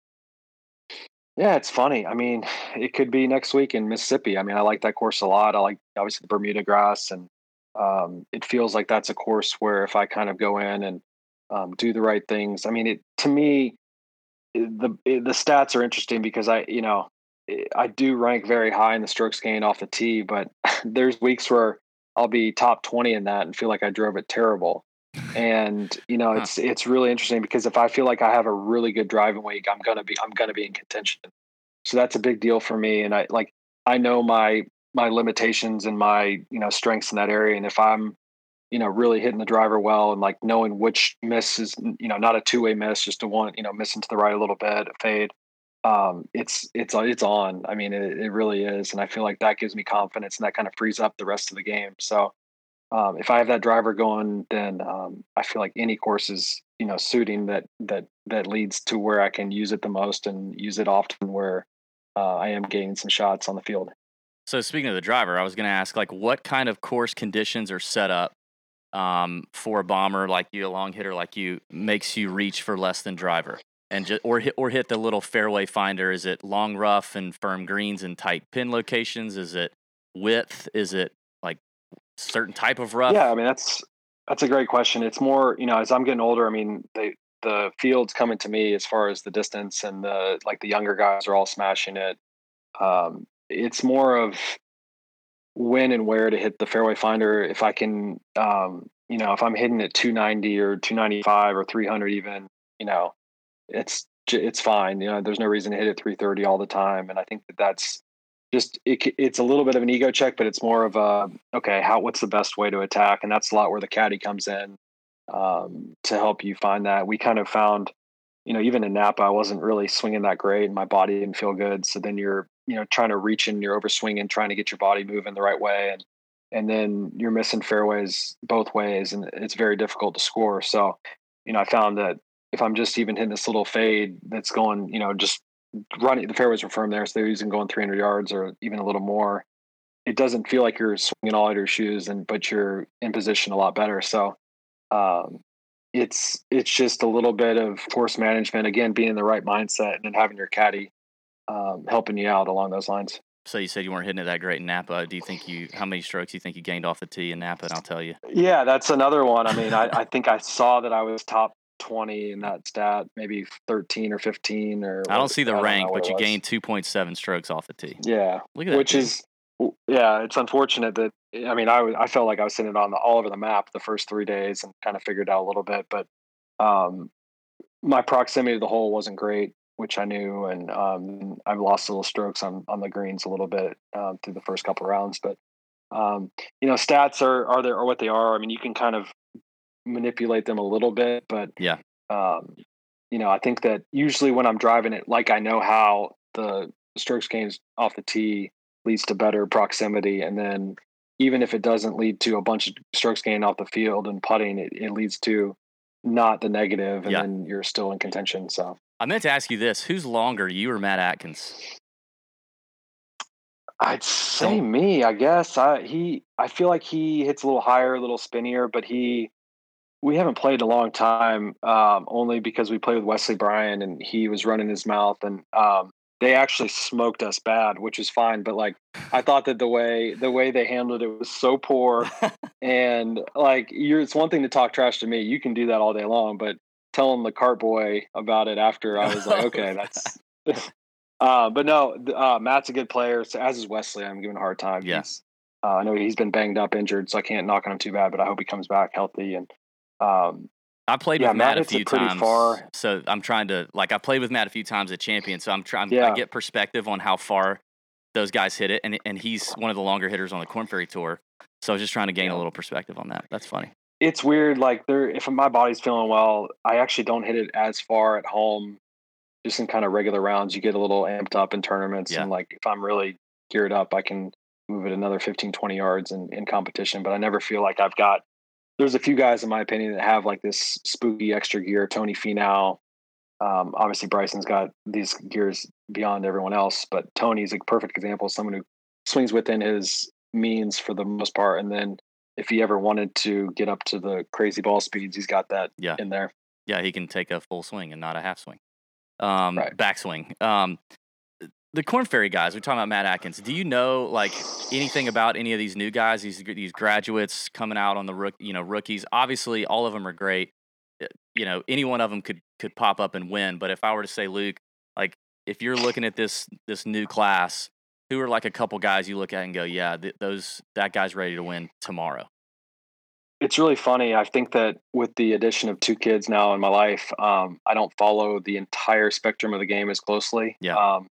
Speaker 3: yeah, it's funny. I mean, it could be next week in Mississippi. I mean, I like that course a lot. I like obviously the Bermuda grass, and um, it feels like that's a course where if I kind of go in and um, do the right things. I mean, it to me, the the stats are interesting because I, you know, I do rank very high in the strokes gained off the tee, but there's weeks where I'll be top twenty in that and feel like I drove it terrible. And you know,
Speaker 2: Huh.
Speaker 3: it's it's really interesting because if I feel like I have a really good driving week, I'm gonna be I'm gonna be in contention. So that's a big deal for me. And I like I know my my limitations and my, you know, strengths in that area. And if I'm, you know, really hitting the driver well and like knowing which miss is, you know, not a two way miss, just a one, you know, missing to the right a little bit, a fade. Um, it's it's it's on. I mean, it, it really is, and I feel like that gives me confidence, and that kind of frees up the rest of the game. So um, if I have that driver going, then um, I feel like any course is, you know, suiting that that that leads to where I can use it the most and use it often where uh, I am getting some shots on the field.
Speaker 2: So speaking of the driver, I was going to ask, like, what kind of course conditions are set up um, for a bomber like you, a long hitter like you, makes you reach for less than driver, and just or hit or hit the little fairway finder? Is it long rough and firm greens and tight pin locations? Is it width? Is it like certain type of rough?
Speaker 3: Yeah, I mean that's that's a great question. It's more, you know, as I'm getting older, I mean, they the field's coming to me as far as the distance, and the like the younger guys are all smashing it. Um, it's more of when and where to hit the fairway finder. If I can, um, you know, if I'm hitting at two ninety or two ninety-five or three hundred even, you know, it's it's fine. You know, there's no reason to hit it three thirty all the time. And I think that that's just it, it's a little bit of an ego check, but it's more of a okay, how what's the best way to attack? And that's a lot where the caddy comes in um, to help you find that. We kind of found, you know, even in Napa, I wasn't really swinging that great, and my body didn't feel good. So then you're, you know, trying to reach in, you're over swinging, trying to get your body moving the right way, and and then you're missing fairways both ways, and it's very difficult to score. So, you know, I found that if I'm just even hitting this little fade that's going, you know, just running, the fairways are firm there, so they're using going three hundred yards or even a little more. It doesn't feel like you're swinging all out of your shoes, and but you're in position a lot better. So, um, it's it's just a little bit of course management, again, being in the right mindset, and then having your caddy um, helping you out along those lines.
Speaker 2: So you said you weren't hitting it that great in Napa. Do you think you, how many strokes do you think you gained off the tee in Napa? And I'll tell you.
Speaker 3: Yeah, that's another one. I mean, I, I think I saw that I was top twenty in that stat, maybe thirteen or fifteen or.
Speaker 2: I don't see the
Speaker 3: I don't
Speaker 2: rank,
Speaker 3: know what
Speaker 2: but
Speaker 3: it
Speaker 2: you
Speaker 3: was.
Speaker 2: gained two point seven strokes off the tee.
Speaker 3: Yeah,
Speaker 2: Look at that.
Speaker 3: which
Speaker 2: dude.
Speaker 3: is, yeah, it's unfortunate that, I mean, I was, I felt like I was sitting on the, all over the map the first three days and kind of figured out a little bit, but um, my proximity to the hole wasn't great, which I knew, and um, I've lost little strokes on on the greens a little bit um, through the first couple of rounds. But um, you know, stats are are there are what they are. I mean, you can kind of manipulate them a little bit, but
Speaker 2: yeah,
Speaker 3: um, you know, I think that usually when I'm driving it, like I know how the strokes gains off the tee leads to better proximity, and then even if it doesn't lead to a bunch of strokes gained off the field and putting, it, it leads to not the negative, and
Speaker 2: Yeah.
Speaker 3: then you're still in contention. So
Speaker 2: I meant to ask you this: who's longer, you or Matt Atkins?
Speaker 3: I'd say
Speaker 2: Don't-
Speaker 3: me, I guess. I he I feel like he hits a little higher, a little spinnier, but he we haven't played in a long time, um, only because we played with Wesley Bryan and he was running his mouth, and um, they actually smoked us bad, which is fine. But like, I thought that the way the way they handled it was so poor, and like, you're it's one thing to talk trash to me, you can do that all day long, but telling the cart boy about it after, I was like, okay, that's. uh, but no, uh, Matt's a good player, so as is Wesley. I'm giving a hard time.
Speaker 2: Yeah.
Speaker 3: He's, uh, I know he's been banged up, injured, so I can't knock on him too bad. But I hope he comes back healthy. And um,
Speaker 2: I played
Speaker 3: yeah,
Speaker 2: with Matt,
Speaker 3: Matt
Speaker 2: a
Speaker 3: hits
Speaker 2: few
Speaker 3: it pretty
Speaker 2: times,
Speaker 3: far.
Speaker 2: so I'm trying to like I played with Matt a few times at Champion, so I'm trying.
Speaker 3: Yeah.
Speaker 2: I get perspective on how far those guys hit it, and and he's one of the longer hitters on the Korn Ferry Tour, so I was just trying to gain
Speaker 3: Yeah.
Speaker 2: a little perspective on that. That's funny.
Speaker 3: It's weird. Like, there, if my body's feeling well, I actually don't hit it as far at home. Just in kind of regular rounds, you get a little amped up in tournaments,
Speaker 2: Yeah.
Speaker 3: and like if I'm really geared up, I can move it another fifteen, twenty yards in, in competition. But I never feel like I've got. There's a few guys, in my opinion, that have like this spooky extra gear. Tony Finau, um, obviously Bryson's got these gears beyond everyone else, but Tony's a perfect example of someone who swings within his means for the most part. And then if he ever wanted to get up to the crazy ball speeds, he's got that
Speaker 2: Yeah.
Speaker 3: in there.
Speaker 2: Yeah, he can take a full swing and not a half swing, um,
Speaker 3: Right.
Speaker 2: backswing. Um, the Korn Ferry guys, we're talking about Matt Atkins. Do you know like anything about any of these new guys, these these graduates coming out on the rook, you know, rookies? Obviously, all of them are great. You know, any one of them could could pop up and win. But if I were to say, Luke, like if you're looking at this this new class, who are like a couple guys you look at and go, yeah, th- those that guy's ready to win tomorrow?
Speaker 3: It's really funny. I think that with the addition of two kids now in my life, um, I don't follow the entire spectrum of the game as closely.
Speaker 2: Yeah.
Speaker 3: Um,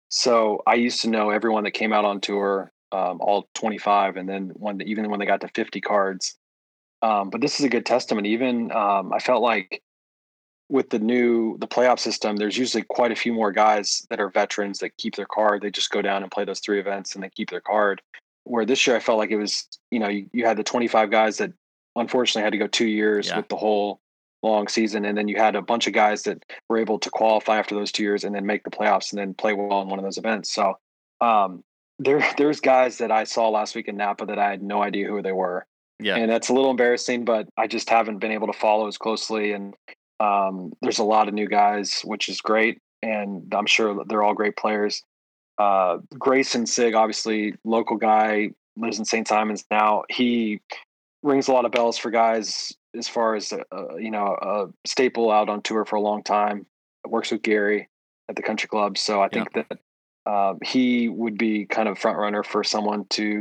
Speaker 3: so I used to know everyone that came out on tour, um, all twenty-five, and then when even when they got to fifty cards. Um, but this is a good testament. Even um, I felt like with the new the playoff system, there's usually quite a few more guys that are veterans that keep their card. They just go down and play those three events and they keep their card. Where this year I felt like it was, you know, you, you had the twenty-five guys that unfortunately had to go two years
Speaker 2: Yeah.
Speaker 3: with the whole long season. And then you had a bunch of guys that were able to qualify after those two years and then make the playoffs and then play well in one of those events. So um, there, there's guys that I saw last week in Napa that I had no idea who they were.
Speaker 2: Yeah.
Speaker 3: And that's a little embarrassing, but I just haven't been able to follow as closely. And um, there's a lot of new guys, which is great. And I'm sure they're all great players. Uh, Grayson Sig, obviously local guy, lives in Saint Simons now. He rings a lot of bells for guys as far as, uh, you know, a staple out on tour for a long time. Works with Gary at the country club. So I think
Speaker 2: Yeah.
Speaker 3: that uh, he would be kind of front runner for someone to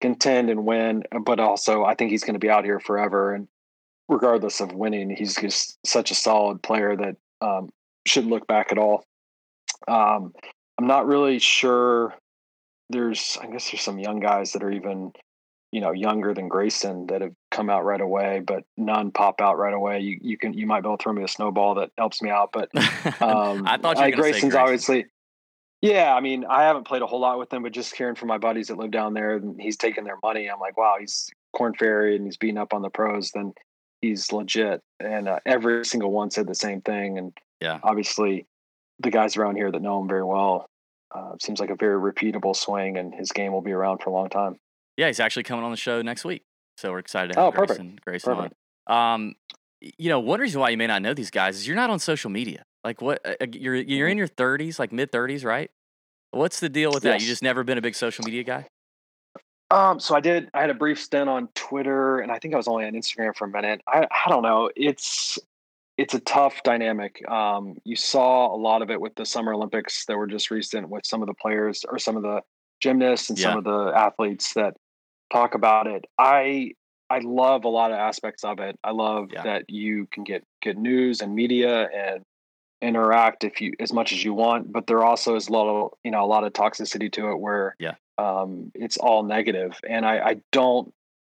Speaker 3: contend and win, but also I think he's going to be out here forever. And regardless of winning, he's just such a solid player that um, shouldn't look back at all. Um, I'm not really sure. There's, I guess there's some young guys that are even, you know, younger than Grayson that have come out right away, but none pop out right away. You you can you might be able to throw me a snowball that helps me out, but um,
Speaker 2: I thought you were
Speaker 3: I,
Speaker 2: going to say
Speaker 3: Grayson's
Speaker 2: Grayson.
Speaker 3: obviously. Yeah, I mean, I haven't played a whole lot with him, but just hearing from my buddies that live down there, and he's taking their money. I'm like, wow, he's Corn Ferry and he's beating up on the pros. Then he's legit, and uh, every single one said the same thing. And
Speaker 2: yeah,
Speaker 3: obviously, the guys around here that know him very well, uh, seems like a very repeatable swing, and his game will be around for a long time.
Speaker 2: Yeah, he's actually coming on the show next week, so we're excited to have
Speaker 3: Oh,
Speaker 2: Grayson,
Speaker 3: perfect.
Speaker 2: Grayson
Speaker 3: Perfect.
Speaker 2: on. Um, you know, one reason why you may not know these guys is you're not on social media. Like, what? Uh, you're you're in your thirties, like mid thirties, right? What's the deal with that?
Speaker 3: Yes.
Speaker 2: You just never been a big social media guy?
Speaker 3: Um, so I did. I had a brief stint on Twitter, and I think I was only on Instagram for a minute. I I don't know. It's it's a tough dynamic. Um, you saw a lot of it with the Summer Olympics that were just recent with some of the players or some of the gymnasts and
Speaker 2: Yeah.
Speaker 3: some of the athletes that talk about it. I I love a lot of aspects of it. I love
Speaker 2: Yeah.
Speaker 3: that you can get get news and media and interact if you as much as you want, but there also is a lot of you know a lot of toxicity to it where
Speaker 2: Yeah.
Speaker 3: um, it's all negative, and I, I don't.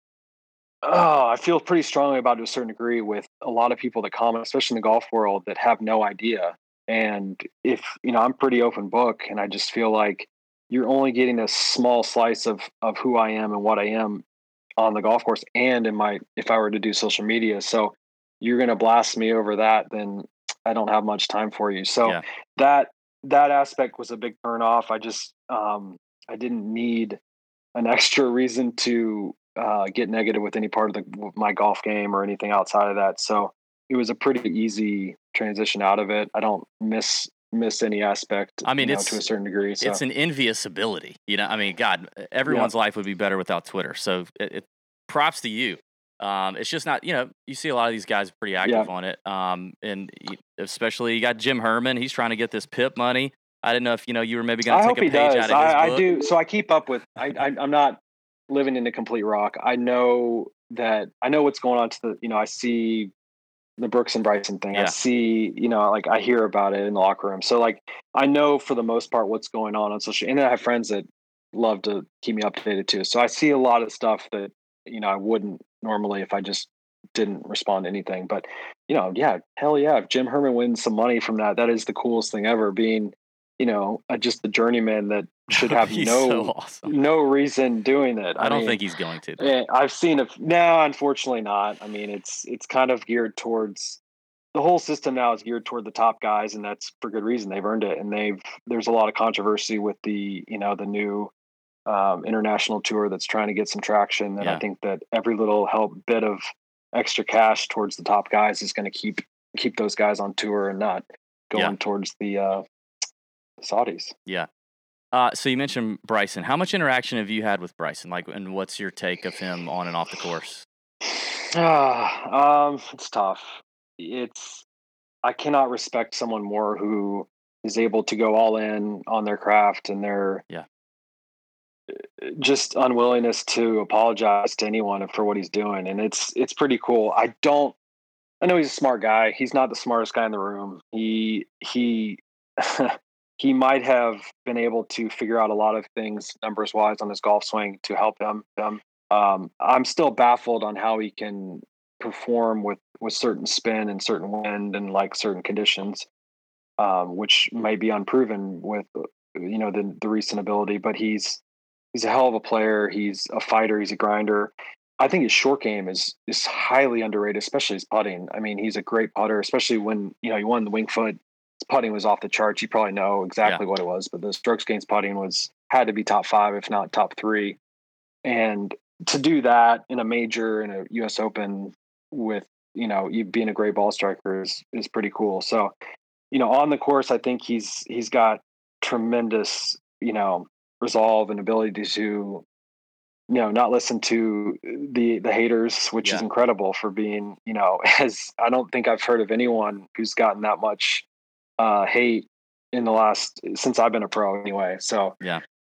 Speaker 3: Oh, I feel pretty strongly about it to a certain degree with a lot of people that comment, especially in the golf world, that have no idea. And if, you know, I'm pretty open book, and I just feel like you're only getting a small slice of, of who I am and what I am on the golf course and in my, if I were to do social media. So you're going to blast me over that, then I don't have much time for you. So
Speaker 2: Yeah.
Speaker 3: that, that aspect was a big turn off. I just, um, I didn't need an extra reason to uh, get negative with any part of the, my golf game or anything outside of that. So it was a pretty easy transition out of it. I don't miss miss any aspect.
Speaker 2: I mean,
Speaker 3: you know,
Speaker 2: it's
Speaker 3: to a certain degree. So.
Speaker 2: It's an envious ability. You know, I mean, God, everyone's
Speaker 3: Yeah.
Speaker 2: life would be better without Twitter. So it, it props to you. Um, it's just not, you know, you see a lot of these guys pretty active
Speaker 3: Yeah.
Speaker 2: on it. Um, and you- especially you got Jim Herman. He's trying to get this P I P money. I didn't know if, you know, you were maybe going
Speaker 3: I
Speaker 2: to
Speaker 3: hope
Speaker 2: take a
Speaker 3: he
Speaker 2: page
Speaker 3: does.
Speaker 2: out of his
Speaker 3: I, I
Speaker 2: book.
Speaker 3: do. So I keep up with. I, I I'm not living in a complete rock. I know that I know what's going on to the. You know, I see the Brooks and Bryson thing.
Speaker 2: Yeah.
Speaker 3: I see. You know, like I hear about it in the locker room. So like I know for the most part what's going on on social. And then I have friends that love to keep me updated too. So I see a lot of stuff that you know I wouldn't normally if I just didn't respond to anything. But you know, yeah, hell yeah, if Jim Herman wins some money from that, that is the coolest thing ever. Being you know, uh, just the journeyman that should have
Speaker 2: He's
Speaker 3: no
Speaker 2: so awesome.
Speaker 3: no reason doing it.
Speaker 2: I,
Speaker 3: I,
Speaker 2: don't
Speaker 3: mean,
Speaker 2: think he's going to. though.
Speaker 3: eh, I've seen a no, unfortunately not. I mean, it's it's kind of geared towards the whole system now is geared toward the top guys, and that's for good reason. They've earned it, and they've there's a lot of controversy with the you know the new um, international tour that's trying to get some traction. And
Speaker 2: Yeah.
Speaker 3: I think that every little help bit of extra cash towards the top guys is going to keep keep those guys on tour and not going
Speaker 2: Yeah.
Speaker 3: towards the uh, Saudis.
Speaker 2: Yeah. Uh, so you mentioned Bryson. How much interaction have you had with Bryson? Like, and what's your take of him on and off the course?
Speaker 3: Ah, um, it's tough. It's I cannot respect someone more who is able to go all in on their craft and their
Speaker 2: Yeah.
Speaker 3: just unwillingness to apologize to anyone for what he's doing, and it's it's pretty cool. I don't. I know he's a smart guy. He's not the smartest guy in the room. He he. He might have been able to figure out a lot of things numbers wise on his golf swing to help him. him. Um, I'm still baffled on how he can perform with, with certain spin and certain wind and like certain conditions, um, which may be unproven with, you know, the, the recent ability, but he's, he's a hell of a player. He's a fighter. He's a grinder. I think his short game is, is highly underrated, especially his putting. I mean, he's a great putter, especially when, you know, he won the Winged Foot. His putting was off the charts. You probably know exactly
Speaker 2: Yeah.
Speaker 3: what it was, but the strokes gained putting was had to be top five, if not top three. And to do that in a major in a U S Open with, you know, you being a great ball striker is is pretty cool. So, you know, on the course, I think he's he's got tremendous, you know, resolve and ability to, you know, not listen to the the haters, which
Speaker 2: Yeah.
Speaker 3: is incredible for being, you know, as I don't think I've heard of anyone who's gotten that much uh, hate in the last since I've been a pro anyway. So
Speaker 2: Yeah.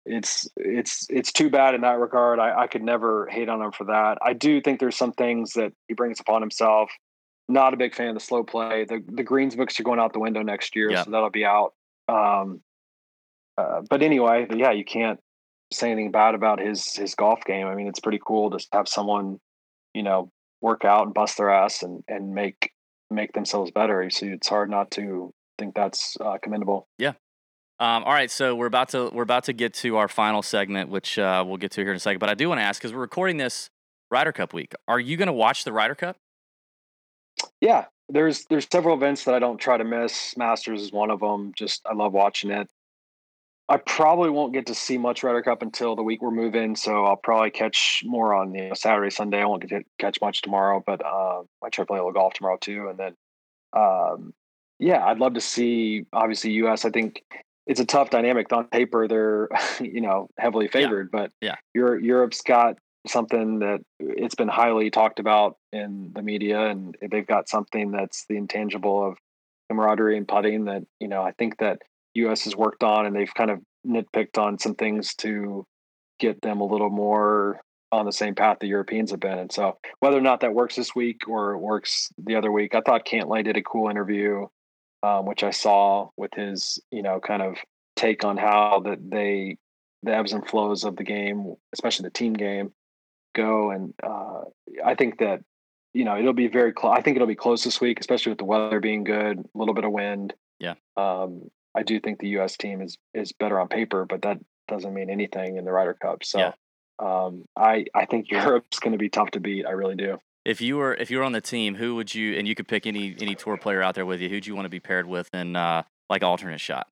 Speaker 3: it's it's it's too bad in that regard. I, I could never hate on him for that. I do think there's some things that he brings upon himself. Not a big fan of the slow play. The the greens books are going out the window next year,
Speaker 2: Yep.
Speaker 3: so that'll be out. Um, uh, but anyway, but yeah, you can't say anything bad about his his golf game. I mean, it's pretty cool to have someone, you know, work out and bust their ass and and make make themselves better. So it's hard not to think that's uh, commendable.
Speaker 2: Yeah. Um, all right, so we're about to we're about to get to our final segment, which uh, we'll get to here in a second. But I do want to ask, because we're recording this Ryder Cup week, are you going to watch the Ryder Cup?
Speaker 3: Yeah, there's there's several events that I don't try to miss. Masters is one of them. Just I love watching it. I probably won't get to see much Ryder Cup until the week we're moving, so I'll probably catch more on you know, Saturday, Sunday. I won't get to catch much tomorrow, but uh, I try to play a little golf tomorrow too. And then, um, yeah, I'd love to see obviously U S. I think it's a tough dynamic. On paper, they're you know heavily favored,
Speaker 2: Yeah.
Speaker 3: but
Speaker 2: Yeah.
Speaker 3: Europe, Europe's got something that it's been highly talked about in the media, and they've got something that's the intangible of camaraderie and putting that you know I think that U S has worked on, and they've kind of nitpicked on some things to get them a little more on the same path the Europeans have been. And so whether or not that works this week or works the other week, I thought Cantlay did a cool interview, um, which I saw with his, you know, kind of take on how that they, the ebbs and flows of the game, especially the team game, go. And uh, I think that, you know, it'll be very close. I think it'll be close this week, especially with the weather being good, a little bit of wind.
Speaker 2: Yeah.
Speaker 3: Um, I do think the U S team is is better on paper, but that doesn't mean anything in the Ryder Cup. So
Speaker 2: Yeah.
Speaker 3: um, I I think Europe's going to be tough to beat. I really do.
Speaker 2: If you were if you were on the team, who would you, and you could pick any any tour player out there with you, who'd you want to be paired with in uh, like alternate shot?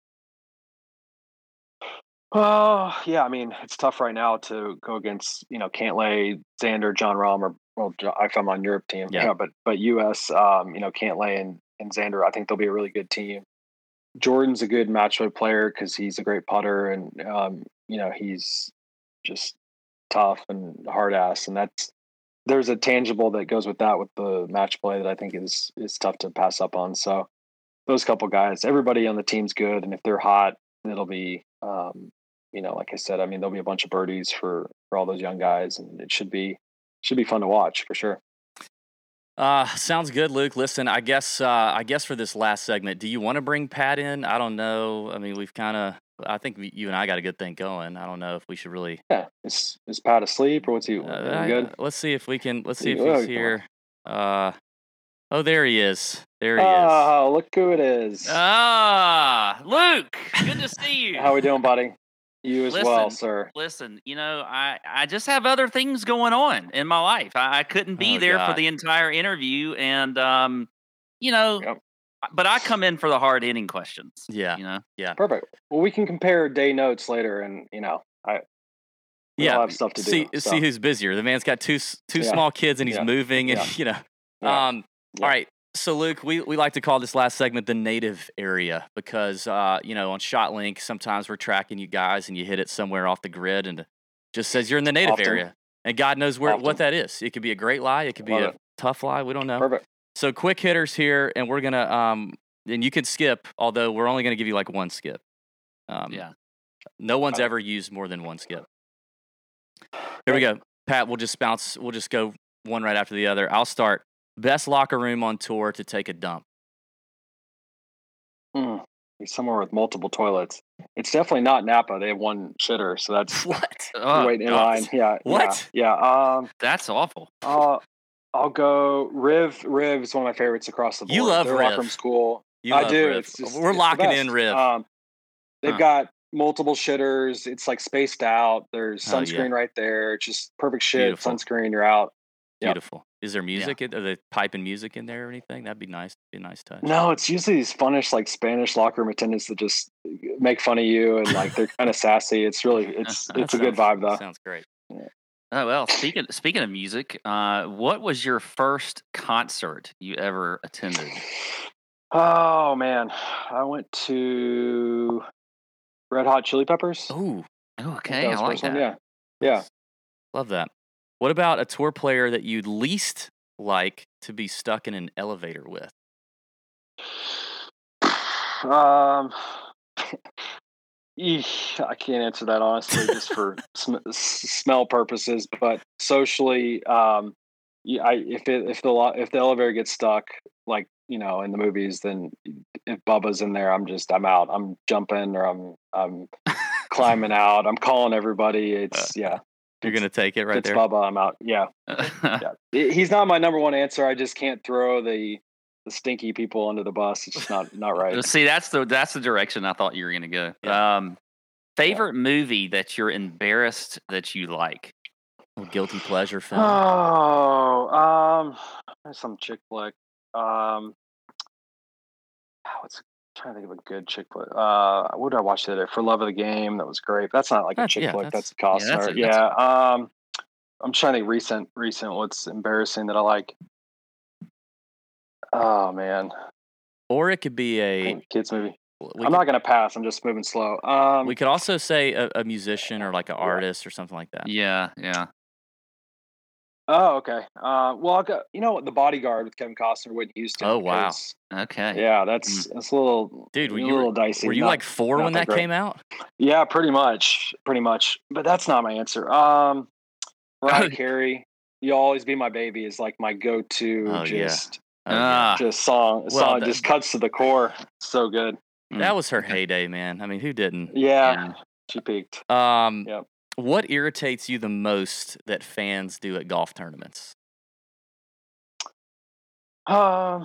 Speaker 3: Oh yeah, I mean it's tough right now to go against you know Cantlay, Xander, John Rahm, or well if I'm on Europe team,
Speaker 2: Yeah.
Speaker 3: yeah, but but U S, um, you know Cantlay and and Xander, I think they'll be a really good team. Jordan's a good match play player because he's a great putter, and um, you know he's just tough and hard ass, and that's there's a tangible that goes with that with the match play that I think is is tough to pass up on. So those couple guys, everybody on the team's good, and if they're hot, it'll be um, you know like I said, I mean there'll be a bunch of birdies for for all those young guys, and it should be should be fun to watch for sure.
Speaker 2: Uh, sounds good, Luke. Listen, I guess uh, I guess for this last segment, do you want to bring Pat in? I don't know. I mean, we've kind of. I think we, you and I got a good thing going. I don't know if we should really.
Speaker 3: Yeah, is is Pat asleep or what's he?
Speaker 2: Uh,
Speaker 3: are
Speaker 2: I-
Speaker 3: we good?
Speaker 2: let's see if we can. Let's see if
Speaker 3: Oh,
Speaker 2: he's
Speaker 3: come
Speaker 2: here. Uh, oh, there he is. There he is.
Speaker 3: Oh, look who it is!
Speaker 4: Ah, Luke, good to see you.
Speaker 3: How we doing, buddy? You as well,
Speaker 4: Listen,
Speaker 3: sir.
Speaker 4: Listen, you know, I, I just have other things going on in my life. I, I couldn't be
Speaker 2: Oh,
Speaker 4: there
Speaker 2: God.
Speaker 4: for the entire interview, and um, you know,
Speaker 3: Yep.
Speaker 4: but I come in for the hard hitting questions.
Speaker 2: Yeah.
Speaker 4: You know,
Speaker 3: Perfect. Well, we can compare day notes later, and you know, I we all
Speaker 2: Yeah.
Speaker 3: have stuff to
Speaker 2: See,
Speaker 3: do. so.
Speaker 2: see who's busier. The man's got two s- two
Speaker 3: Yeah.
Speaker 2: small kids and he's
Speaker 3: Yeah.
Speaker 2: moving, and
Speaker 3: Yeah.
Speaker 2: you know.
Speaker 3: Yeah.
Speaker 2: Um.
Speaker 3: Yeah.
Speaker 2: All right. So, Luke, we, we like to call this last segment the native area because, uh, you know, on ShotLink, sometimes we're tracking you guys and you hit it somewhere off the grid and it just says you're in the native
Speaker 3: Often.
Speaker 2: area. And God knows where
Speaker 3: Often.
Speaker 2: what that is. It could be a great lie. It could be
Speaker 3: Love
Speaker 2: a
Speaker 3: it.
Speaker 2: tough lie. We don't know.
Speaker 3: Perfect.
Speaker 2: So, quick hitters here, and we're going to, um, and you can skip, although we're only going to give you like one skip. Um,
Speaker 4: yeah.
Speaker 2: No one's
Speaker 3: Got it.
Speaker 2: ever used more than one skip. Here we go. Pat, we'll just bounce. We'll just go one right after the other. I'll start. Best locker room on tour to take a dump.
Speaker 3: Mm. He's somewhere with multiple toilets. It's definitely not Napa. They have one shitter, so that's
Speaker 2: What?
Speaker 4: Oh,
Speaker 3: waiting in
Speaker 4: God.
Speaker 3: line. Yeah.
Speaker 2: What?
Speaker 3: Yeah. yeah. Um.
Speaker 4: That's awful.
Speaker 3: Uh, I'll go. Riv. Riv is one of my favorites across the board.
Speaker 2: You love
Speaker 3: Their
Speaker 2: Riv.
Speaker 3: locker room's cool.
Speaker 2: You
Speaker 3: I
Speaker 2: love
Speaker 3: do.
Speaker 2: Riv.
Speaker 3: It's just,
Speaker 2: We're
Speaker 3: it's the
Speaker 2: locking
Speaker 3: best.
Speaker 2: in Riv.
Speaker 3: Um, they've
Speaker 4: Huh.
Speaker 3: got multiple shitters. It's like spaced out. There's
Speaker 2: Oh, yeah.
Speaker 3: sunscreen right there. It's just perfect shit.
Speaker 2: Beautiful.
Speaker 3: Sunscreen. You're out. Yep.
Speaker 2: Beautiful. Is there music? in- Are they piping music in there or anything? That'd be nice. Be a nice touch.
Speaker 3: No, it's usually these funnish, like Spanish locker room attendants that just make fun of you and like they're kind of sassy. It's really, it's
Speaker 2: That
Speaker 3: it's a good
Speaker 2: sounds-
Speaker 3: vibe though.
Speaker 2: Sounds great.
Speaker 4: Oh well, speaking speaking of music, uh, what was your first concert you ever attended?
Speaker 3: Oh man, I went to Red Hot Chili Peppers.
Speaker 2: Oh,
Speaker 4: Oh,
Speaker 3: think
Speaker 4: okay,
Speaker 3: that
Speaker 4: I
Speaker 3: was the
Speaker 4: like
Speaker 3: first one.
Speaker 4: that.
Speaker 3: Yeah, yeah.
Speaker 2: love that. What about a tour player that you'd least like to be stuck in an elevator with?
Speaker 3: Um, Eesh, I can't answer that honestly, just for sm- s- smell purposes. But socially, um, yeah, I if it if the lo- if the elevator gets stuck, like you know in the movies, then if Bubba's in there, I'm just I'm out. I'm jumping or I'm I'm climbing out. I'm calling everybody. It's yeah.
Speaker 2: You're
Speaker 3: It's,
Speaker 2: gonna take it right
Speaker 3: it's
Speaker 2: there.
Speaker 3: Bubba. I'm out. Yeah, yeah. He- He's not my number one answer. I just can't throw the the stinky people under the bus. It's just not not right.
Speaker 4: See, that's the that's the direction I thought you were going to go.
Speaker 2: Yeah.
Speaker 4: Um, favorite movie that you're embarrassed that you like?
Speaker 2: A guilty pleasure film.
Speaker 3: Oh, um, there's some chick flick. Um, what's I'm trying to think of a good chick flick. Uh, what did I watch today? For Love of the Game. That was great. That's not like
Speaker 2: That's-
Speaker 3: a chick
Speaker 2: yeah,
Speaker 3: flick.
Speaker 2: that's-
Speaker 3: That's,
Speaker 4: yeah, that's
Speaker 3: Costner.
Speaker 4: a-
Speaker 3: Yeah.
Speaker 4: that's-
Speaker 3: Um, I'm trying to think recent. Recent. What's embarrassing that I like? Oh man,
Speaker 2: Or it could be a.
Speaker 3: kids movie.
Speaker 2: We
Speaker 3: I'm
Speaker 2: could,
Speaker 3: not gonna pass. I'm just moving slow. Um,
Speaker 2: we could also say a, a musician or like an artist or something like that.
Speaker 4: Yeah, yeah.
Speaker 3: oh, okay. Uh, well, I'll go, you know what? The Bodyguard with Kevin Costner, Whitney Houston.
Speaker 2: Oh, wow.
Speaker 3: because-
Speaker 4: Okay.
Speaker 3: Yeah, that's that's a little
Speaker 2: Dude, were
Speaker 3: a
Speaker 2: you
Speaker 3: little dicey.
Speaker 2: Were you
Speaker 3: Not-
Speaker 2: like four
Speaker 3: not
Speaker 2: when
Speaker 3: that
Speaker 2: that
Speaker 3: great.
Speaker 2: came out?
Speaker 3: Yeah, pretty much, pretty much. But that's not my answer. Um, Mariah Carey, "You'll Always Be My Baby" is like my go-to.
Speaker 2: Oh, yeah.
Speaker 3: just,
Speaker 2: Oh, yeah.
Speaker 4: Ah.
Speaker 3: just song.
Speaker 2: Well,
Speaker 3: song
Speaker 2: that-
Speaker 3: just cuts to the core. So good.
Speaker 2: That was her
Speaker 4: Okay.
Speaker 2: heyday, man. I mean, who didn't?
Speaker 3: Yeah,
Speaker 4: Yeah.
Speaker 3: she peaked.
Speaker 2: Um,
Speaker 3: Yep.
Speaker 2: What irritates you the most that fans do at golf tournaments?
Speaker 3: Um,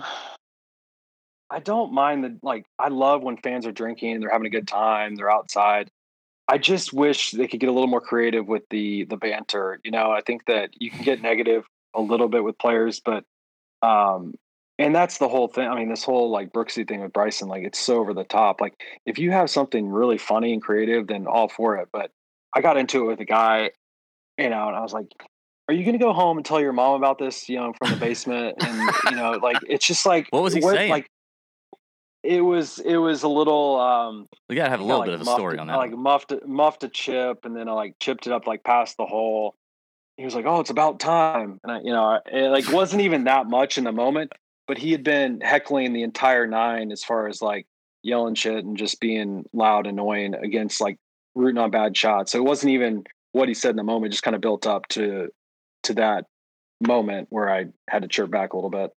Speaker 3: I don't mind the like. I love when fans are drinking. They're having a good time. They're outside. I just wish they could get a little more creative with the the banter. You know, I think that you can get negative a little bit with players, but um, and that's the whole thing. I mean, this whole like Brooksy thing with Bryson, like it's so over the top. Like if you have something really funny and creative, then all for it. But I got into it with a guy, you know, and I was like, "Are you going to go home and tell your mom about this?" You know, from the basement, and you know, like it's just like
Speaker 2: What was he saying?
Speaker 3: Like it was, it was a little. um
Speaker 2: We gotta have a
Speaker 3: I
Speaker 2: little
Speaker 3: like
Speaker 2: bit of a
Speaker 3: muffed
Speaker 2: story
Speaker 3: it-
Speaker 2: on
Speaker 3: I
Speaker 2: that.
Speaker 3: like
Speaker 2: one.
Speaker 3: muffed it, muffed a chip, and then I like chipped it up like past the hole. He was like, "Oh, it's about time," and I, you know, it like wasn't even that much in the moment, but he had been heckling the entire nine as far as like yelling shit and just being loud, annoying against like rooting on bad shots. So it wasn't even what he said in the moment; just kind of built up to to that moment where I had to chirp back a little bit.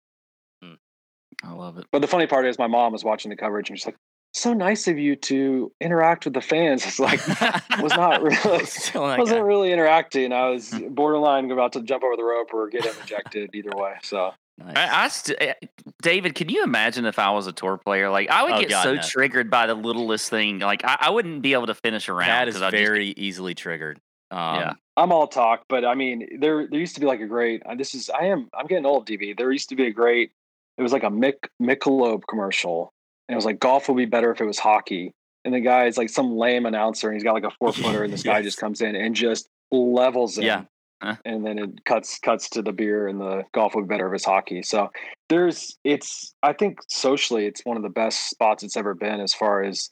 Speaker 4: I love it.
Speaker 3: But the funny part is, my mom was watching the coverage and she's like, "So nice of you to interact with the fans." It's like was not really
Speaker 2: Still that
Speaker 3: wasn't
Speaker 2: guy.
Speaker 3: really interacting. I was borderline about to jump over the rope or get him ejected. Either way, so
Speaker 2: Nice.
Speaker 4: I, I st- eh, David, can you imagine if I was a tour player? Like I would
Speaker 2: Oh,
Speaker 4: get
Speaker 2: God,
Speaker 4: so
Speaker 2: no.
Speaker 4: triggered by the littlest thing. Like I, I wouldn't be able to finish a round.
Speaker 2: Pat is
Speaker 4: 'cause I'd just-
Speaker 2: very easily triggered. Um,
Speaker 4: Yeah.
Speaker 3: I'm all talk. But I mean, there there used to be like a great. uh, This is I am I'm getting old, D B. There used to be a great. It was like a Mick Michelob commercial, and it was like golf would be better if it was hockey. And the guy is like some lame announcer, and he's got like a four footer, and this guy
Speaker 2: Yes.
Speaker 3: just comes in and just levels it.
Speaker 2: Yeah.
Speaker 4: Huh.
Speaker 3: And then it cuts cuts to the beer, and the golf would be better if it's hockey. So there's it's I think socially it's one of the best spots it's ever been as far as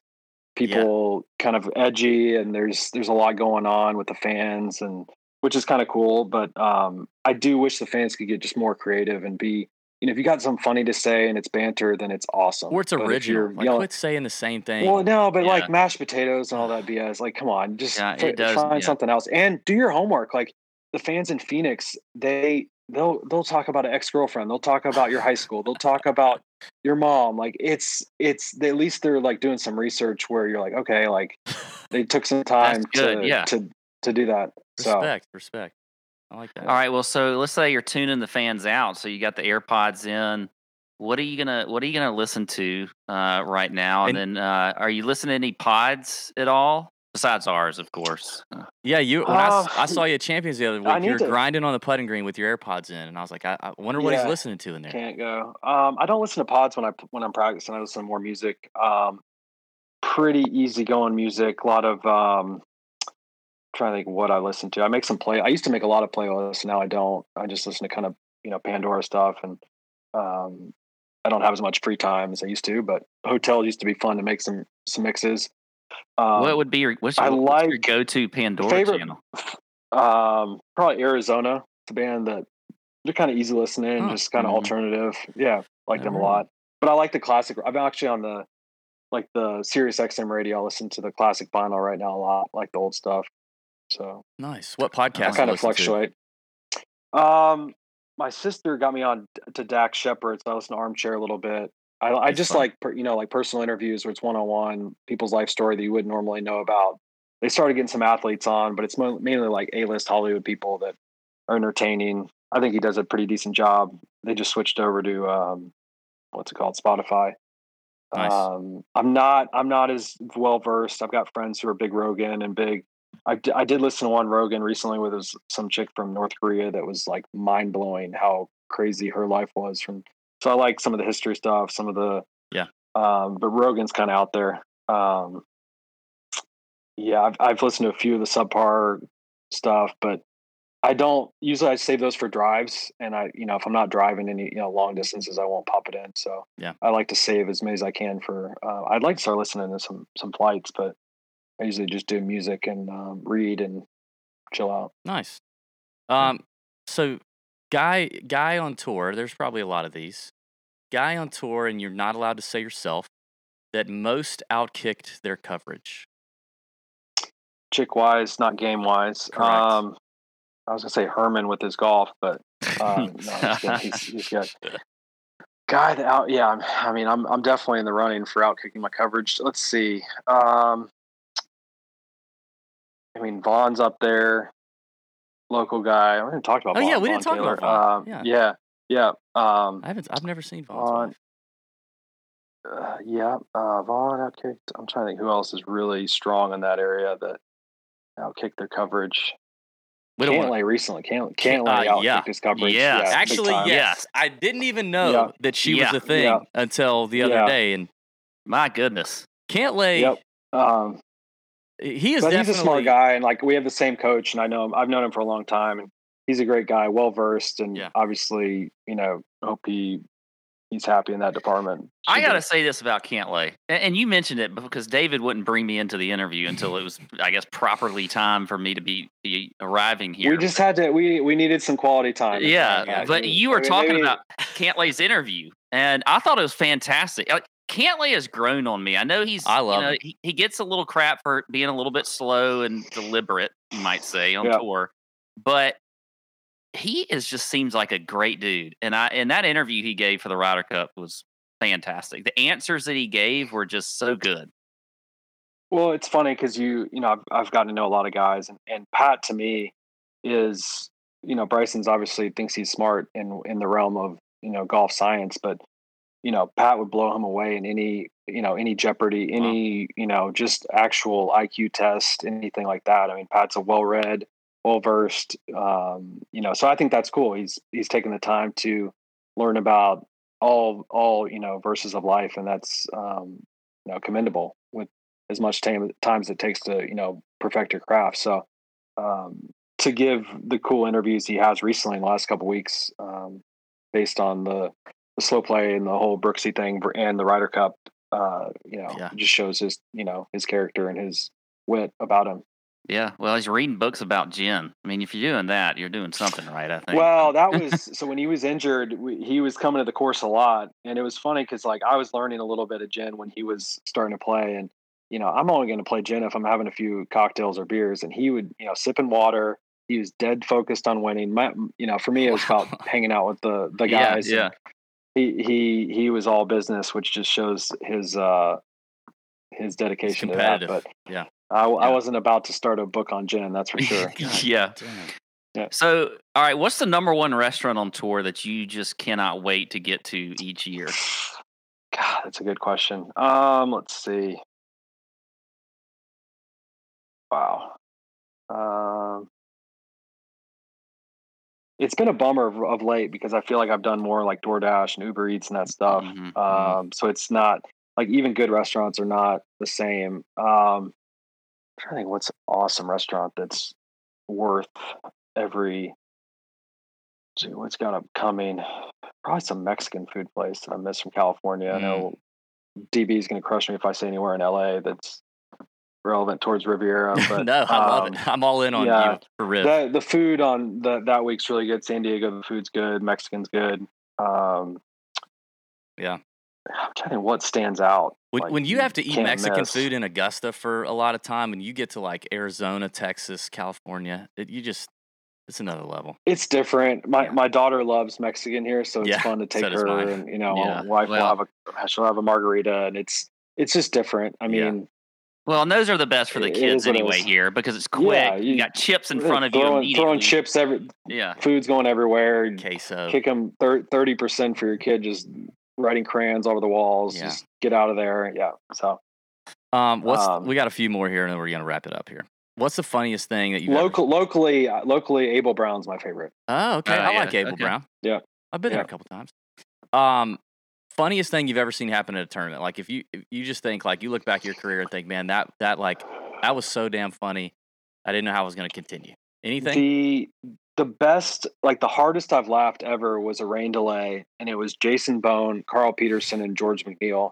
Speaker 3: people kind of edgy, and there's there's a lot going on with the fans, and which is kind of cool. But um, I do wish the fans could get just more creative and be. You know, if you got something funny to say and it's banter, then it's awesome.
Speaker 2: Or it's
Speaker 3: But if
Speaker 2: original.
Speaker 3: you're
Speaker 2: Like,
Speaker 3: yelling-
Speaker 2: quit saying the same thing.
Speaker 3: well, no, but
Speaker 4: Yeah.
Speaker 3: like mashed potatoes and all that B S. Like, come on, just
Speaker 4: Yeah,
Speaker 3: fi-
Speaker 4: it does,
Speaker 3: find
Speaker 4: yeah.
Speaker 3: something else and do your homework. Like the fans in Phoenix, they they'll they'll talk about an ex girlfriend. They'll talk about your high school. They'll talk about your mom. Like it's it's they, at least they're like doing some research where you're like, okay, like they took some time
Speaker 4: That's good,
Speaker 3: to
Speaker 4: yeah.
Speaker 3: to to do that. So
Speaker 2: respect, respect. I like that.
Speaker 4: All right. Well, so let's say you're tuning the fans out. So you got the AirPods in. What are you gonna What are you gonna listen to uh, right now? And,
Speaker 2: And-
Speaker 4: then, uh, are you listening to any pods at all besides ours, of course? Uh,
Speaker 2: Yeah, you. When I, s-
Speaker 3: Uh,
Speaker 2: I saw you at Champions the other
Speaker 3: I
Speaker 2: week,
Speaker 3: need
Speaker 2: you were
Speaker 3: to-
Speaker 2: grinding on the putting green with your AirPods in, and I was like, I, I wonder what he's
Speaker 3: Yeah.
Speaker 2: listening to in there.
Speaker 3: can't go. Um, I don't listen to pods when I when I'm practicing. I listen to more music. Um, pretty easygoing music. A lot of um, trying to think what I listen to. I make some play. I used to make a lot of playlists. Now I don't. I just listen to kind of you know Pandora stuff, and um, I don't have as much free time as I used to. But hotel used to be fun to make some some mixes. Um,
Speaker 4: what would be your What's
Speaker 3: I
Speaker 4: your, what's your
Speaker 3: like-
Speaker 4: go-to Pandora
Speaker 3: favorite-
Speaker 4: channel?
Speaker 3: Um, probably Arizona. It's a band that they're kind of easy listening,
Speaker 2: Huh.
Speaker 3: just kind of
Speaker 4: Mhm.
Speaker 3: alternative. Yeah, like them a
Speaker 2: Never heard of
Speaker 3: lot. But I like the classic. I'm actually on the like the Sirius X M radio. I listen to the classic vinyl right now a lot, like the old stuff. So
Speaker 2: nice. What podcast?
Speaker 3: I
Speaker 2: you
Speaker 3: kind of
Speaker 2: listen
Speaker 3: fluctuate. Um, my sister got me on to Dax Shepard, so I listen to Armchair a little bit. I, I
Speaker 2: That's
Speaker 3: just
Speaker 2: fun.
Speaker 3: like, per- you know, like personal interviews where it's one on one, people's life story that you wouldn't normally know about. They started getting some athletes on, but it's mo- mainly like A-list Hollywood people that are entertaining. I think he does a pretty decent job. They just switched over to um, what's it called, Spotify.
Speaker 2: Nice.
Speaker 3: Um, I'm not, I'm not as well versed. I've got friends who are big Rogan and big. I, d- I did listen to one Rogan recently where there's some chick from North Korea that was like mind blowing how crazy her life was from. So I like some of the history stuff, some of the
Speaker 2: Yeah.
Speaker 3: Um, but Rogan's kind of out there. Um, yeah, I've I've listened to a few of the subpar stuff, but I don't usually I save those for drives, and I you know if I'm not driving any you know long distances, I won't pop it in. So
Speaker 2: Yeah.
Speaker 3: I like to save as many as I can for. Uh, I'd like to start listening to some some flights, but I usually just do music and um, read and chill out.
Speaker 2: Nice. Um, so guy guy on tour, there's probably a lot of these. Guy on tour, and you're not allowed to say yourself, that most outkicked their coverage.
Speaker 3: Chick wise, not game wise.
Speaker 2: Correct.
Speaker 3: Um, I was gonna say Herman with his golf, but uh, no, I'm just kidding. He's, he's good. Guy that out, yeah. I'm, I mean, I'm I'm definitely in the running for outkicking my coverage. Let's see. Um, I mean, Vaughn's up there, local guy. We didn't talk about.
Speaker 2: Oh
Speaker 3: Vaughn,
Speaker 2: yeah, we
Speaker 3: Vaughn
Speaker 2: didn't talk
Speaker 3: Taylor.
Speaker 2: about Vaughn.
Speaker 3: Um,
Speaker 2: yeah.
Speaker 3: yeah, yeah. Um,
Speaker 2: I haven't. I've never seen Vaughn's
Speaker 3: Vaughn.
Speaker 2: wife.
Speaker 3: Uh, yeah, uh, Vaughn outkicked. I'm trying to think who else is really strong in that area that outkicked their coverage.
Speaker 2: We don't
Speaker 3: Cantlay
Speaker 2: wanna-
Speaker 3: recently. Cant-
Speaker 2: Can-
Speaker 3: Cantlay
Speaker 2: uh,
Speaker 3: outkicked
Speaker 2: yeah.
Speaker 3: his coverage.
Speaker 4: Yes.
Speaker 3: Yeah, big
Speaker 2: Actually,
Speaker 3: time.
Speaker 2: yes. I didn't even know
Speaker 3: Yeah.
Speaker 2: that she
Speaker 4: Yeah.
Speaker 2: was a thing
Speaker 3: Yeah.
Speaker 2: until the other
Speaker 3: Yeah.
Speaker 2: day. And
Speaker 4: My goodness.
Speaker 2: Cantlay,
Speaker 3: Yep. Um,
Speaker 2: he is
Speaker 3: but
Speaker 2: definitely
Speaker 3: he's a smart guy, and like we have the same coach, and I know him. I've known him for a long time, and he's a great guy, well versed, and
Speaker 2: Yeah.
Speaker 3: obviously, you know, hope he he's happy in that department.
Speaker 4: I
Speaker 3: Should
Speaker 4: got to
Speaker 3: be.
Speaker 4: say this about Cantlay, and, and you mentioned it because David wouldn't bring me into the interview until it was, I guess, properly time for me to be, be arriving here.
Speaker 3: We just had to. We we needed some quality time. That's
Speaker 4: yeah,
Speaker 3: all. Yeah,
Speaker 4: but
Speaker 3: he-
Speaker 4: you were
Speaker 3: I mean,
Speaker 4: talking
Speaker 3: maybe-
Speaker 4: about Cantlay's interview, and I thought it was fantastic. Like, Cantlay has grown on me. I know he's,
Speaker 2: I love
Speaker 4: you know,
Speaker 2: him.
Speaker 4: he, he gets a little crap for being a little bit slow and deliberate, you might say, on
Speaker 3: Yeah.
Speaker 4: tour, but he is just seems like a great dude. And I, and that interview he gave for the Ryder Cup was fantastic. The answers that he gave were just so good.
Speaker 3: Well, it's funny because you, you know, I've, I've gotten to know a lot of guys, and, and Pat to me is, you know, Bryson's obviously thinks he's smart in in the realm of you know golf science, but you know, Pat would blow him away in any, you know, any Jeopardy, any, you know, just actual I Q test, anything like that. I mean, Pat's a well-read, well-versed, um, you know, so I think that's cool. He's he's taking the time to learn about all all you know verses of life, and that's um, you know commendable with as much time time as it takes to you know perfect your craft. So um, to give the cool interviews he has recently in the last couple of weeks, um, based on the the slow play and the whole Brooksy thing and the Ryder Cup, uh, you know,
Speaker 2: Yeah.
Speaker 3: just shows his, you know, his character and his wit about him.
Speaker 4: Yeah. Well, he's reading books about gin. I mean, if you're doing that, you're doing something right, I think.
Speaker 3: Well, that was, so when he was injured, we, he was coming to the course a lot. And it was funny because like I was learning a little bit of gin when he was starting to play. And, you know, I'm only going to play gin if I'm having a few cocktails or beers. And he would, you know, sipping water. He was dead focused on winning. My, you know, for me, it was about hanging out with the, the
Speaker 4: Yeah,
Speaker 3: guys.
Speaker 4: yeah.
Speaker 3: And He, he, he was all business, which just shows his, uh, his dedication to that.
Speaker 2: competitive.
Speaker 3: But
Speaker 2: Yeah.
Speaker 3: I, I
Speaker 2: Yeah.
Speaker 3: wasn't about to start a book on gin. That's for sure.
Speaker 2: God
Speaker 4: Yeah.
Speaker 2: damn.
Speaker 4: So, all right, what's the number one restaurant on tour that you just cannot wait to get to each year?
Speaker 3: God, that's a good question. Um, let's see. Wow. Um, it's been a bummer of, of late because I feel like I've done more like DoorDash and Uber Eats and that stuff.
Speaker 4: Mhm,
Speaker 3: Um, so it's not like even good restaurants are not the same. Um, I'm trying to think what's an awesome restaurant that's worth every. Gee, what's got upcoming? Probably some Mexican food place that I miss from California. I
Speaker 2: Mm.
Speaker 3: know D B is going to crush me if I say anywhere in L A that's relevant towards Riviera. But
Speaker 2: no, I love
Speaker 3: um,
Speaker 2: it. I'm all in on
Speaker 3: yeah.
Speaker 2: you for real.
Speaker 3: the the food on the, that week's really good. San Diego, the food's good. Mexican's good. Um,
Speaker 2: Yeah.
Speaker 3: I'm trying to think what stands out.
Speaker 2: When,
Speaker 3: like,
Speaker 2: when you have to eat
Speaker 3: can't
Speaker 2: Mexican
Speaker 3: miss.
Speaker 2: food in Augusta for a lot of time, and you get to like Arizona, Texas, California, it, you just it's another level.
Speaker 3: It's different. My
Speaker 2: Yeah.
Speaker 3: my daughter loves Mexican here, so it's
Speaker 2: Yeah,
Speaker 3: fun to take
Speaker 2: so does
Speaker 3: her,
Speaker 2: mine.
Speaker 3: and you know,
Speaker 4: Yeah,
Speaker 3: my wife
Speaker 4: well-
Speaker 3: will have a she'll have a margarita, and it's it's just different. I
Speaker 2: Yeah.
Speaker 3: mean,
Speaker 4: Well, and those are the best for the
Speaker 3: It
Speaker 4: kids
Speaker 3: is what it
Speaker 4: anyway
Speaker 3: is.
Speaker 4: here because it's quick.
Speaker 3: Yeah,
Speaker 4: you,
Speaker 3: you-
Speaker 4: got chips in front of you
Speaker 3: throwing
Speaker 4: immediately.
Speaker 3: throwing chips every
Speaker 4: Yeah.
Speaker 3: food's going everywhere.
Speaker 2: Queso.
Speaker 3: Kick them thirty percent for your kid, just writing crayons over the walls.
Speaker 2: Yeah.
Speaker 3: Just get out of there. Yeah. So
Speaker 2: Um, what's
Speaker 3: Um,
Speaker 2: we got a few more here, and then we're gonna wrap it up here. What's the funniest thing that you
Speaker 3: local, locally, uh, locally, Abel Brown's my favorite.
Speaker 2: Oh, okay.
Speaker 4: Oh,
Speaker 2: I
Speaker 4: yeah,
Speaker 2: like Abel
Speaker 4: okay.
Speaker 2: Brown.
Speaker 3: Yeah.
Speaker 2: I've been there
Speaker 3: Yeah.
Speaker 2: a couple times. Um, funniest thing you've ever seen happen at a tournament? Like if you if you just think like you look back at your career and think, man, that that like that was so damn funny. I didn't know how it was going to continue. Anything?
Speaker 3: The the best, like the hardest I've laughed ever was a rain delay, and it was Jason Bone, Carl Peterson, and George McNeil.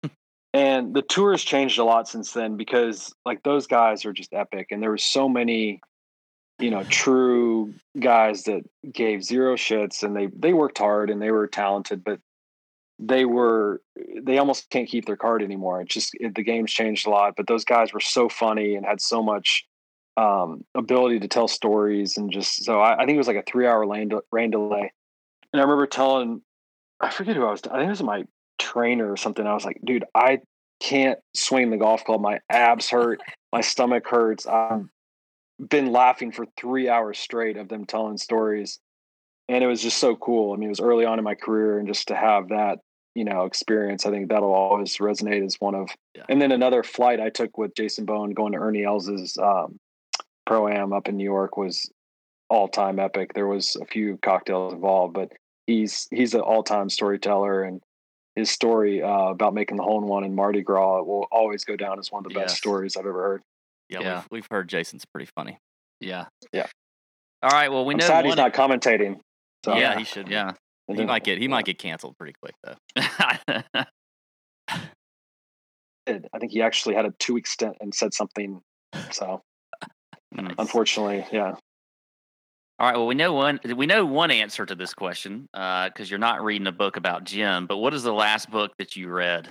Speaker 3: And the tour has changed a lot since then because like those guys are just epic, and there were so many, you know, true guys that gave zero shits, and they they worked hard and they were talented, but they were they almost can't keep their card anymore. It's just it, the game's changed a lot, but those guys were so funny and had so much um, ability to tell stories, and just so I, I think it was like a three hour rain, de- rain delay. And I remember telling, I forget who I was, I think it was my trainer or something. I was like, dude, I can't swing the golf club. My abs hurt. My stomach hurts. I've been laughing for three hours straight of them telling stories. And it was just so cool. I mean, it was early on in my career, and just to have that, you know, experience, I think that'll always resonate as one of,
Speaker 2: Yeah.
Speaker 3: and then another flight I took with Jason Bone going to Ernie Els's um, Pro-Am up in New York was all time epic. There was a few cocktails involved, but he's, he's an all time storyteller, and his story uh, about making the hole in one in Mardi Gras will always go down as one of the best
Speaker 2: Yes.
Speaker 3: stories I've ever heard.
Speaker 2: Yeah,
Speaker 4: Yeah.
Speaker 2: We've, we've heard Jason's pretty funny.
Speaker 4: Yeah.
Speaker 3: Yeah.
Speaker 4: All right. Well, we
Speaker 3: I'm
Speaker 4: know
Speaker 3: sad
Speaker 4: one.
Speaker 3: he's not commentating. So,
Speaker 2: Yeah, he should be.
Speaker 4: Yeah.
Speaker 3: and
Speaker 2: He
Speaker 3: then-
Speaker 2: might get he
Speaker 3: yeah.
Speaker 2: might get canceled pretty quick though.
Speaker 3: I think he actually had a two week stint and said something. So
Speaker 4: Mm.
Speaker 3: unfortunately, yeah.
Speaker 4: All right. Well, we know one. We know one answer to this question because you're not reading a book about Jim. But what is the last book that you read?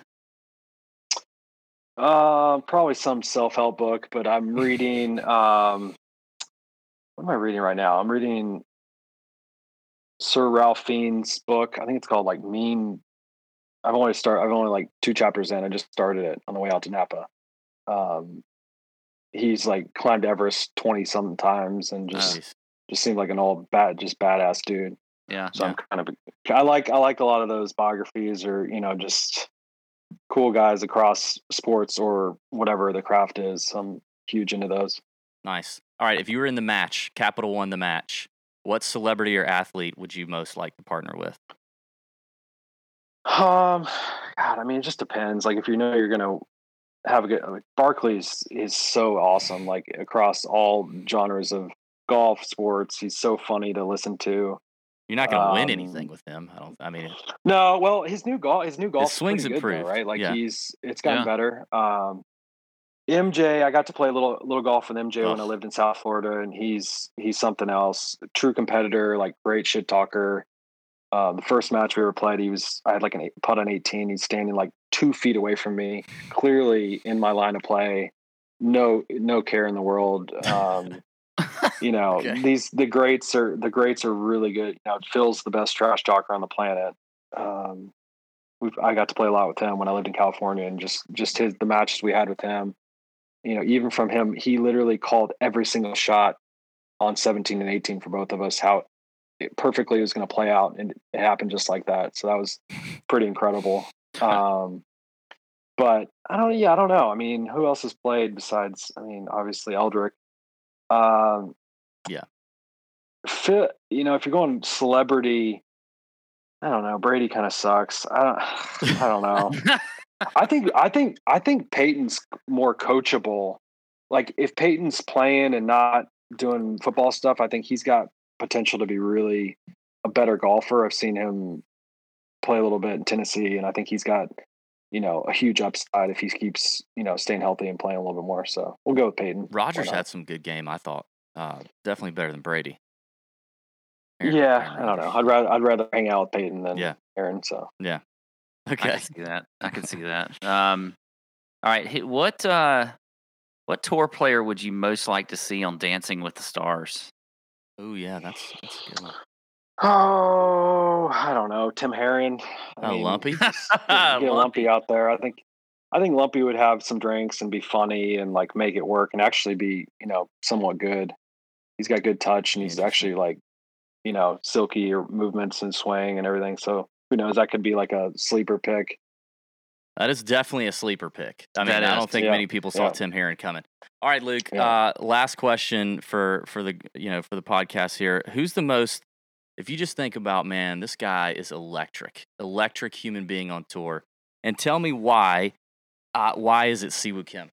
Speaker 3: Uh, probably some self help book, but I'm reading. Um, what am I reading right now? I'm reading Sir Ralph Fiennes' book. I think it's called like Mean. I've only started. I've only like two chapters in. I just started it on the way out to Napa. Um, he's like climbed Everest twenty something times, and just
Speaker 2: Nice.
Speaker 3: just seemed like an old bad, just badass dude.
Speaker 4: Yeah.
Speaker 3: So I'm kind of, I like, I like a lot of those biographies, or, you know, just cool guys across sports or whatever the craft is. I'm huge into those.
Speaker 2: Nice. All right, if you were in the match, Capital won the match, what celebrity or athlete would you most like to partner with?
Speaker 3: Um, God, I mean, it just depends. Like if you know you're going to have a good, like Barkley's is so awesome, like across all genres of golf, sports. He's so funny to listen to.
Speaker 2: You're not going to win
Speaker 3: Um,
Speaker 2: anything with him. I don't. I mean,
Speaker 3: No, well, his new golf, his new golf,
Speaker 2: swing's
Speaker 3: pretty good, though,
Speaker 2: improved.
Speaker 3: right? Like
Speaker 2: Yeah.
Speaker 3: he's, it's gotten
Speaker 4: Yeah.
Speaker 3: better. Um, M J, I got to play a little, little golf with M J when I
Speaker 2: Ugh.
Speaker 3: lived in South Florida, and he's, he's something else. True competitor, like great shit talker. Uh, the first match we ever played, he was, I had like an eight, putt on eighteen. He's standing like two feet away from me, clearly in my line of play. No, no care in the world. Um, you know,
Speaker 2: Okay.
Speaker 3: these the greats are the greats are really good. You know, Phil's the best trash talker on the planet. Um, we've I got to play a lot with him when I lived in California, and just just his the matches we had with him. You know, even from him, he literally called every single shot on seventeen and eighteen for both of us how it perfectly was going to play out, and it happened just like that. So that was pretty incredible. Um, but I don't, yeah, I don't know. I mean, who else has played besides? I mean, obviously Eldrick. Um,
Speaker 2: Yeah.
Speaker 3: Phil, you know, if you're going celebrity, I don't know. Brady kind of sucks. I don't, I don't know. I think, I think, I think Peyton's more coachable. Like if Peyton's playing and not doing football stuff, I think he's got potential to be really a better golfer. I've seen him play a little bit in Tennessee, and I think he's got, you know, a huge upside if he keeps, you know, staying healthy and playing a little bit more. So we'll go with Peyton.
Speaker 2: Rogers
Speaker 3: Why not?
Speaker 2: had some good game, I thought. Uh, definitely better than Brady. Aaron-
Speaker 3: Yeah,
Speaker 2: Aaron
Speaker 3: I don't know.
Speaker 2: Rodgers.
Speaker 3: I'd rather I'd rather hang out with Peyton than
Speaker 2: Yeah.
Speaker 3: Aaron. So
Speaker 2: Yeah.
Speaker 4: I
Speaker 2: Okay.
Speaker 4: can see that. I can see that. Um, all right. Hey, What uh, what tour player would you most like to see on Dancing with the Stars?
Speaker 2: Oh yeah, that's that's a good one.
Speaker 3: Oh, I don't know. Tim Herron. I
Speaker 2: Oh,
Speaker 3: mean,
Speaker 2: Lumpy.
Speaker 3: just get, get Lumpy out there. I think I think Lumpy would have some drinks and be funny and like make it work and actually be, you know, somewhat good. He's got good touch and he's
Speaker 2: Interesting.
Speaker 3: actually like, you know, silky or movements and swing and everything. So who knows? That could be like a sleeper pick.
Speaker 2: That is definitely a sleeper pick. I mean,
Speaker 4: That
Speaker 2: I
Speaker 4: is.
Speaker 2: don't think
Speaker 3: Yeah.
Speaker 2: many people saw
Speaker 3: Yeah.
Speaker 2: Tim Herron coming. All right, Luke.
Speaker 3: Yeah.
Speaker 2: Uh, last question for for the you know for the podcast here. Who's the most? If you just think about, man, this guy is electric, electric human being on tour, and tell me why. Uh, why is it Siwoo Kim?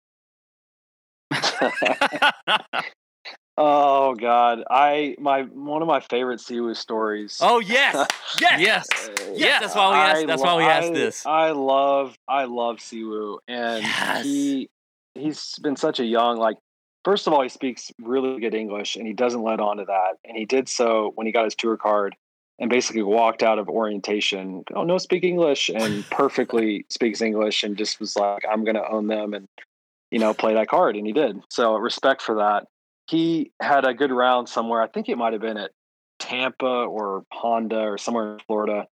Speaker 3: Oh God, I my one of my favorite Siwoo stories.
Speaker 2: Oh yes, yes,
Speaker 4: Yes.
Speaker 2: yes. That's why we asked.
Speaker 3: I
Speaker 2: That's
Speaker 3: lo-
Speaker 2: why we asked
Speaker 3: I-
Speaker 2: this.
Speaker 3: I love I love Siwoo, and
Speaker 2: Yes.
Speaker 3: he he's been such a young like. First of all, he speaks really good English, and he doesn't let on to that. And he did so when he got his tour card, and basically walked out of orientation. Oh no, speak English, and perfectly speaks English, and just was like, I'm going to own them, and you know, play that card, and he did. So respect for that. He had a good round somewhere. I think it might have been at Tampa or Honda or somewhere in Florida,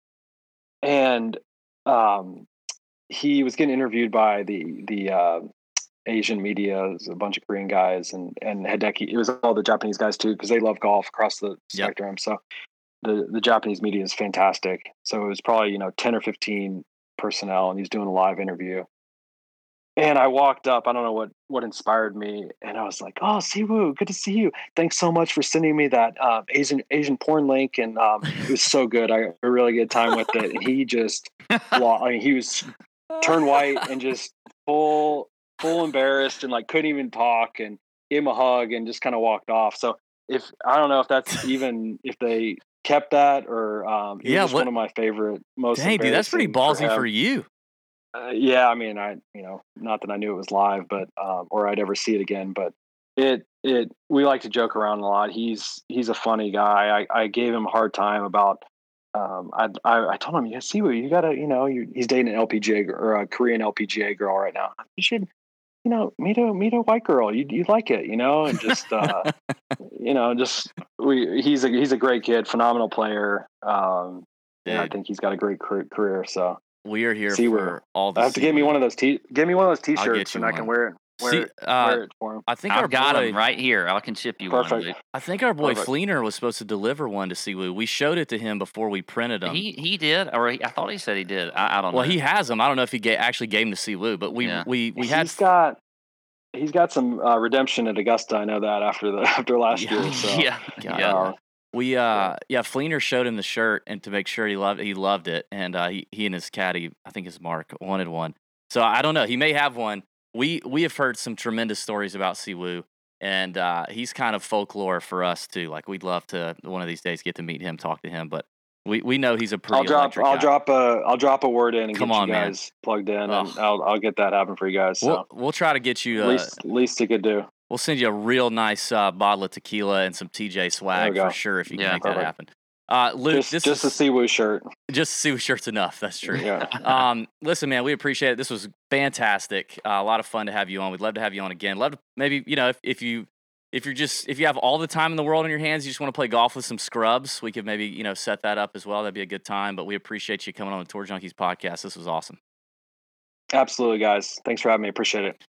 Speaker 3: and um, he was getting interviewed by the the uh, Asian media. It was a bunch of Korean guys, and and Hideki. It was all the Japanese guys too, because they love golf across the
Speaker 2: Yep.
Speaker 3: spectrum. So the the Japanese media is fantastic. So it was probably you know ten or fifteen personnel, and he's doing a live interview. And I walked up. I don't know what what inspired me, and I was like, "Oh, Siwoo, good to see you. Thanks so much for sending me that uh, Asian Asian porn link, and um, it was so good. I had a really good time with it." And he just, lo- I mean, he was turned white and just full full embarrassed, and like couldn't even talk, and gave him a hug, and just kind of walked off. So if I don't know if that's even if they kept that or um, it
Speaker 2: Yeah,
Speaker 3: was just
Speaker 2: what-
Speaker 3: one of my favorite, most.
Speaker 2: Dang, dude, that's pretty
Speaker 3: embarrassing
Speaker 2: ballsy
Speaker 3: him.
Speaker 2: for you.
Speaker 3: Uh, yeah, I mean, I you know, not that I knew it was live, but um, or I'd ever see it again. But it it we like to joke around a lot. He's he's a funny guy. I, I gave him a hard time about. Um, I, I I told him, yeah, Siwoo, you gotta, you know, you he's dating an L P G A gr- or a Korean L P G A girl right now. You should, you know, meet a meet a white girl. You you like it, you know, and just uh, you know, just we. He's a he's a great kid, phenomenal player. Um, and I
Speaker 2: Dude,
Speaker 3: think he's got a great car- career. So.
Speaker 2: we are here
Speaker 3: Siwoo.
Speaker 2: for all the.
Speaker 3: I have to give me
Speaker 2: Siwoo.
Speaker 3: one of those t. Give me one of those
Speaker 2: I'll get
Speaker 3: T-shirts,
Speaker 2: you
Speaker 3: and I
Speaker 2: one.
Speaker 3: can wear it. Wear,
Speaker 2: See,
Speaker 3: it,
Speaker 2: uh,
Speaker 3: wear it for him.
Speaker 2: I think our
Speaker 4: I've got
Speaker 2: boy,
Speaker 4: him right here. I can ship you one.
Speaker 3: Perfect.
Speaker 4: Luke.
Speaker 2: I think our boy
Speaker 3: Perfect.
Speaker 2: Fleener was supposed to deliver one to Siwoo. We showed it to him before we printed them.
Speaker 4: He he did, or he, I thought he said he did. I, I don't
Speaker 2: well,
Speaker 4: know.
Speaker 2: he has them. I don't know if he ga- actually gave them to Siwoo, but we
Speaker 4: Yeah.
Speaker 2: we we had.
Speaker 3: He's got. He's got some uh, redemption at Augusta. I know that after the after last
Speaker 2: Yeah.
Speaker 3: year. So
Speaker 4: yeah,
Speaker 2: God,
Speaker 4: yeah.
Speaker 3: uh,
Speaker 2: We uh yeah, Fleener showed him the shirt and to make sure he loved he loved it, and uh, he he and his caddy, I think his Mark, wanted one. So I don't know, he may have one. We we have heard some tremendous stories about Siwoo, and uh, he's kind of folklore for us too. Like we'd love to one of these days get to meet him, talk to him, but we, we know he's a pretty
Speaker 3: I'll drop.
Speaker 2: electric
Speaker 3: I'll
Speaker 2: guy.
Speaker 3: drop a. I'll drop a word in and
Speaker 2: Come
Speaker 3: get
Speaker 2: on,
Speaker 3: you
Speaker 2: man.
Speaker 3: guys plugged in,
Speaker 2: Ugh.
Speaker 3: and I'll I'll get that happen for you guys. So
Speaker 2: We'll we'll try to get you. Uh,
Speaker 3: least least it could do.
Speaker 2: we'll send you a real nice uh, bottle of tequila and some T J swag
Speaker 3: There we
Speaker 2: for
Speaker 3: go.
Speaker 2: sure if you can
Speaker 4: Yeah,
Speaker 2: make that
Speaker 3: perfect.
Speaker 2: happen. Uh, Luke,
Speaker 3: Just
Speaker 2: this
Speaker 3: just
Speaker 2: is
Speaker 3: a Siwoo shirt.
Speaker 2: just see what shirt's enough. That's true.
Speaker 3: Yeah.
Speaker 2: Um, listen, man, we appreciate it. This was fantastic. Uh, a lot of fun to have you on. We'd love to have you on again. Love to maybe you know if, if you if you're just if you have all the time in the world in your hands, you just want to play golf with some scrubs, we could maybe you know set that up as well. That'd be a good time. But we appreciate you coming on the Tour Junkies podcast. This was awesome.
Speaker 3: Absolutely, guys. Thanks for having me. Appreciate it.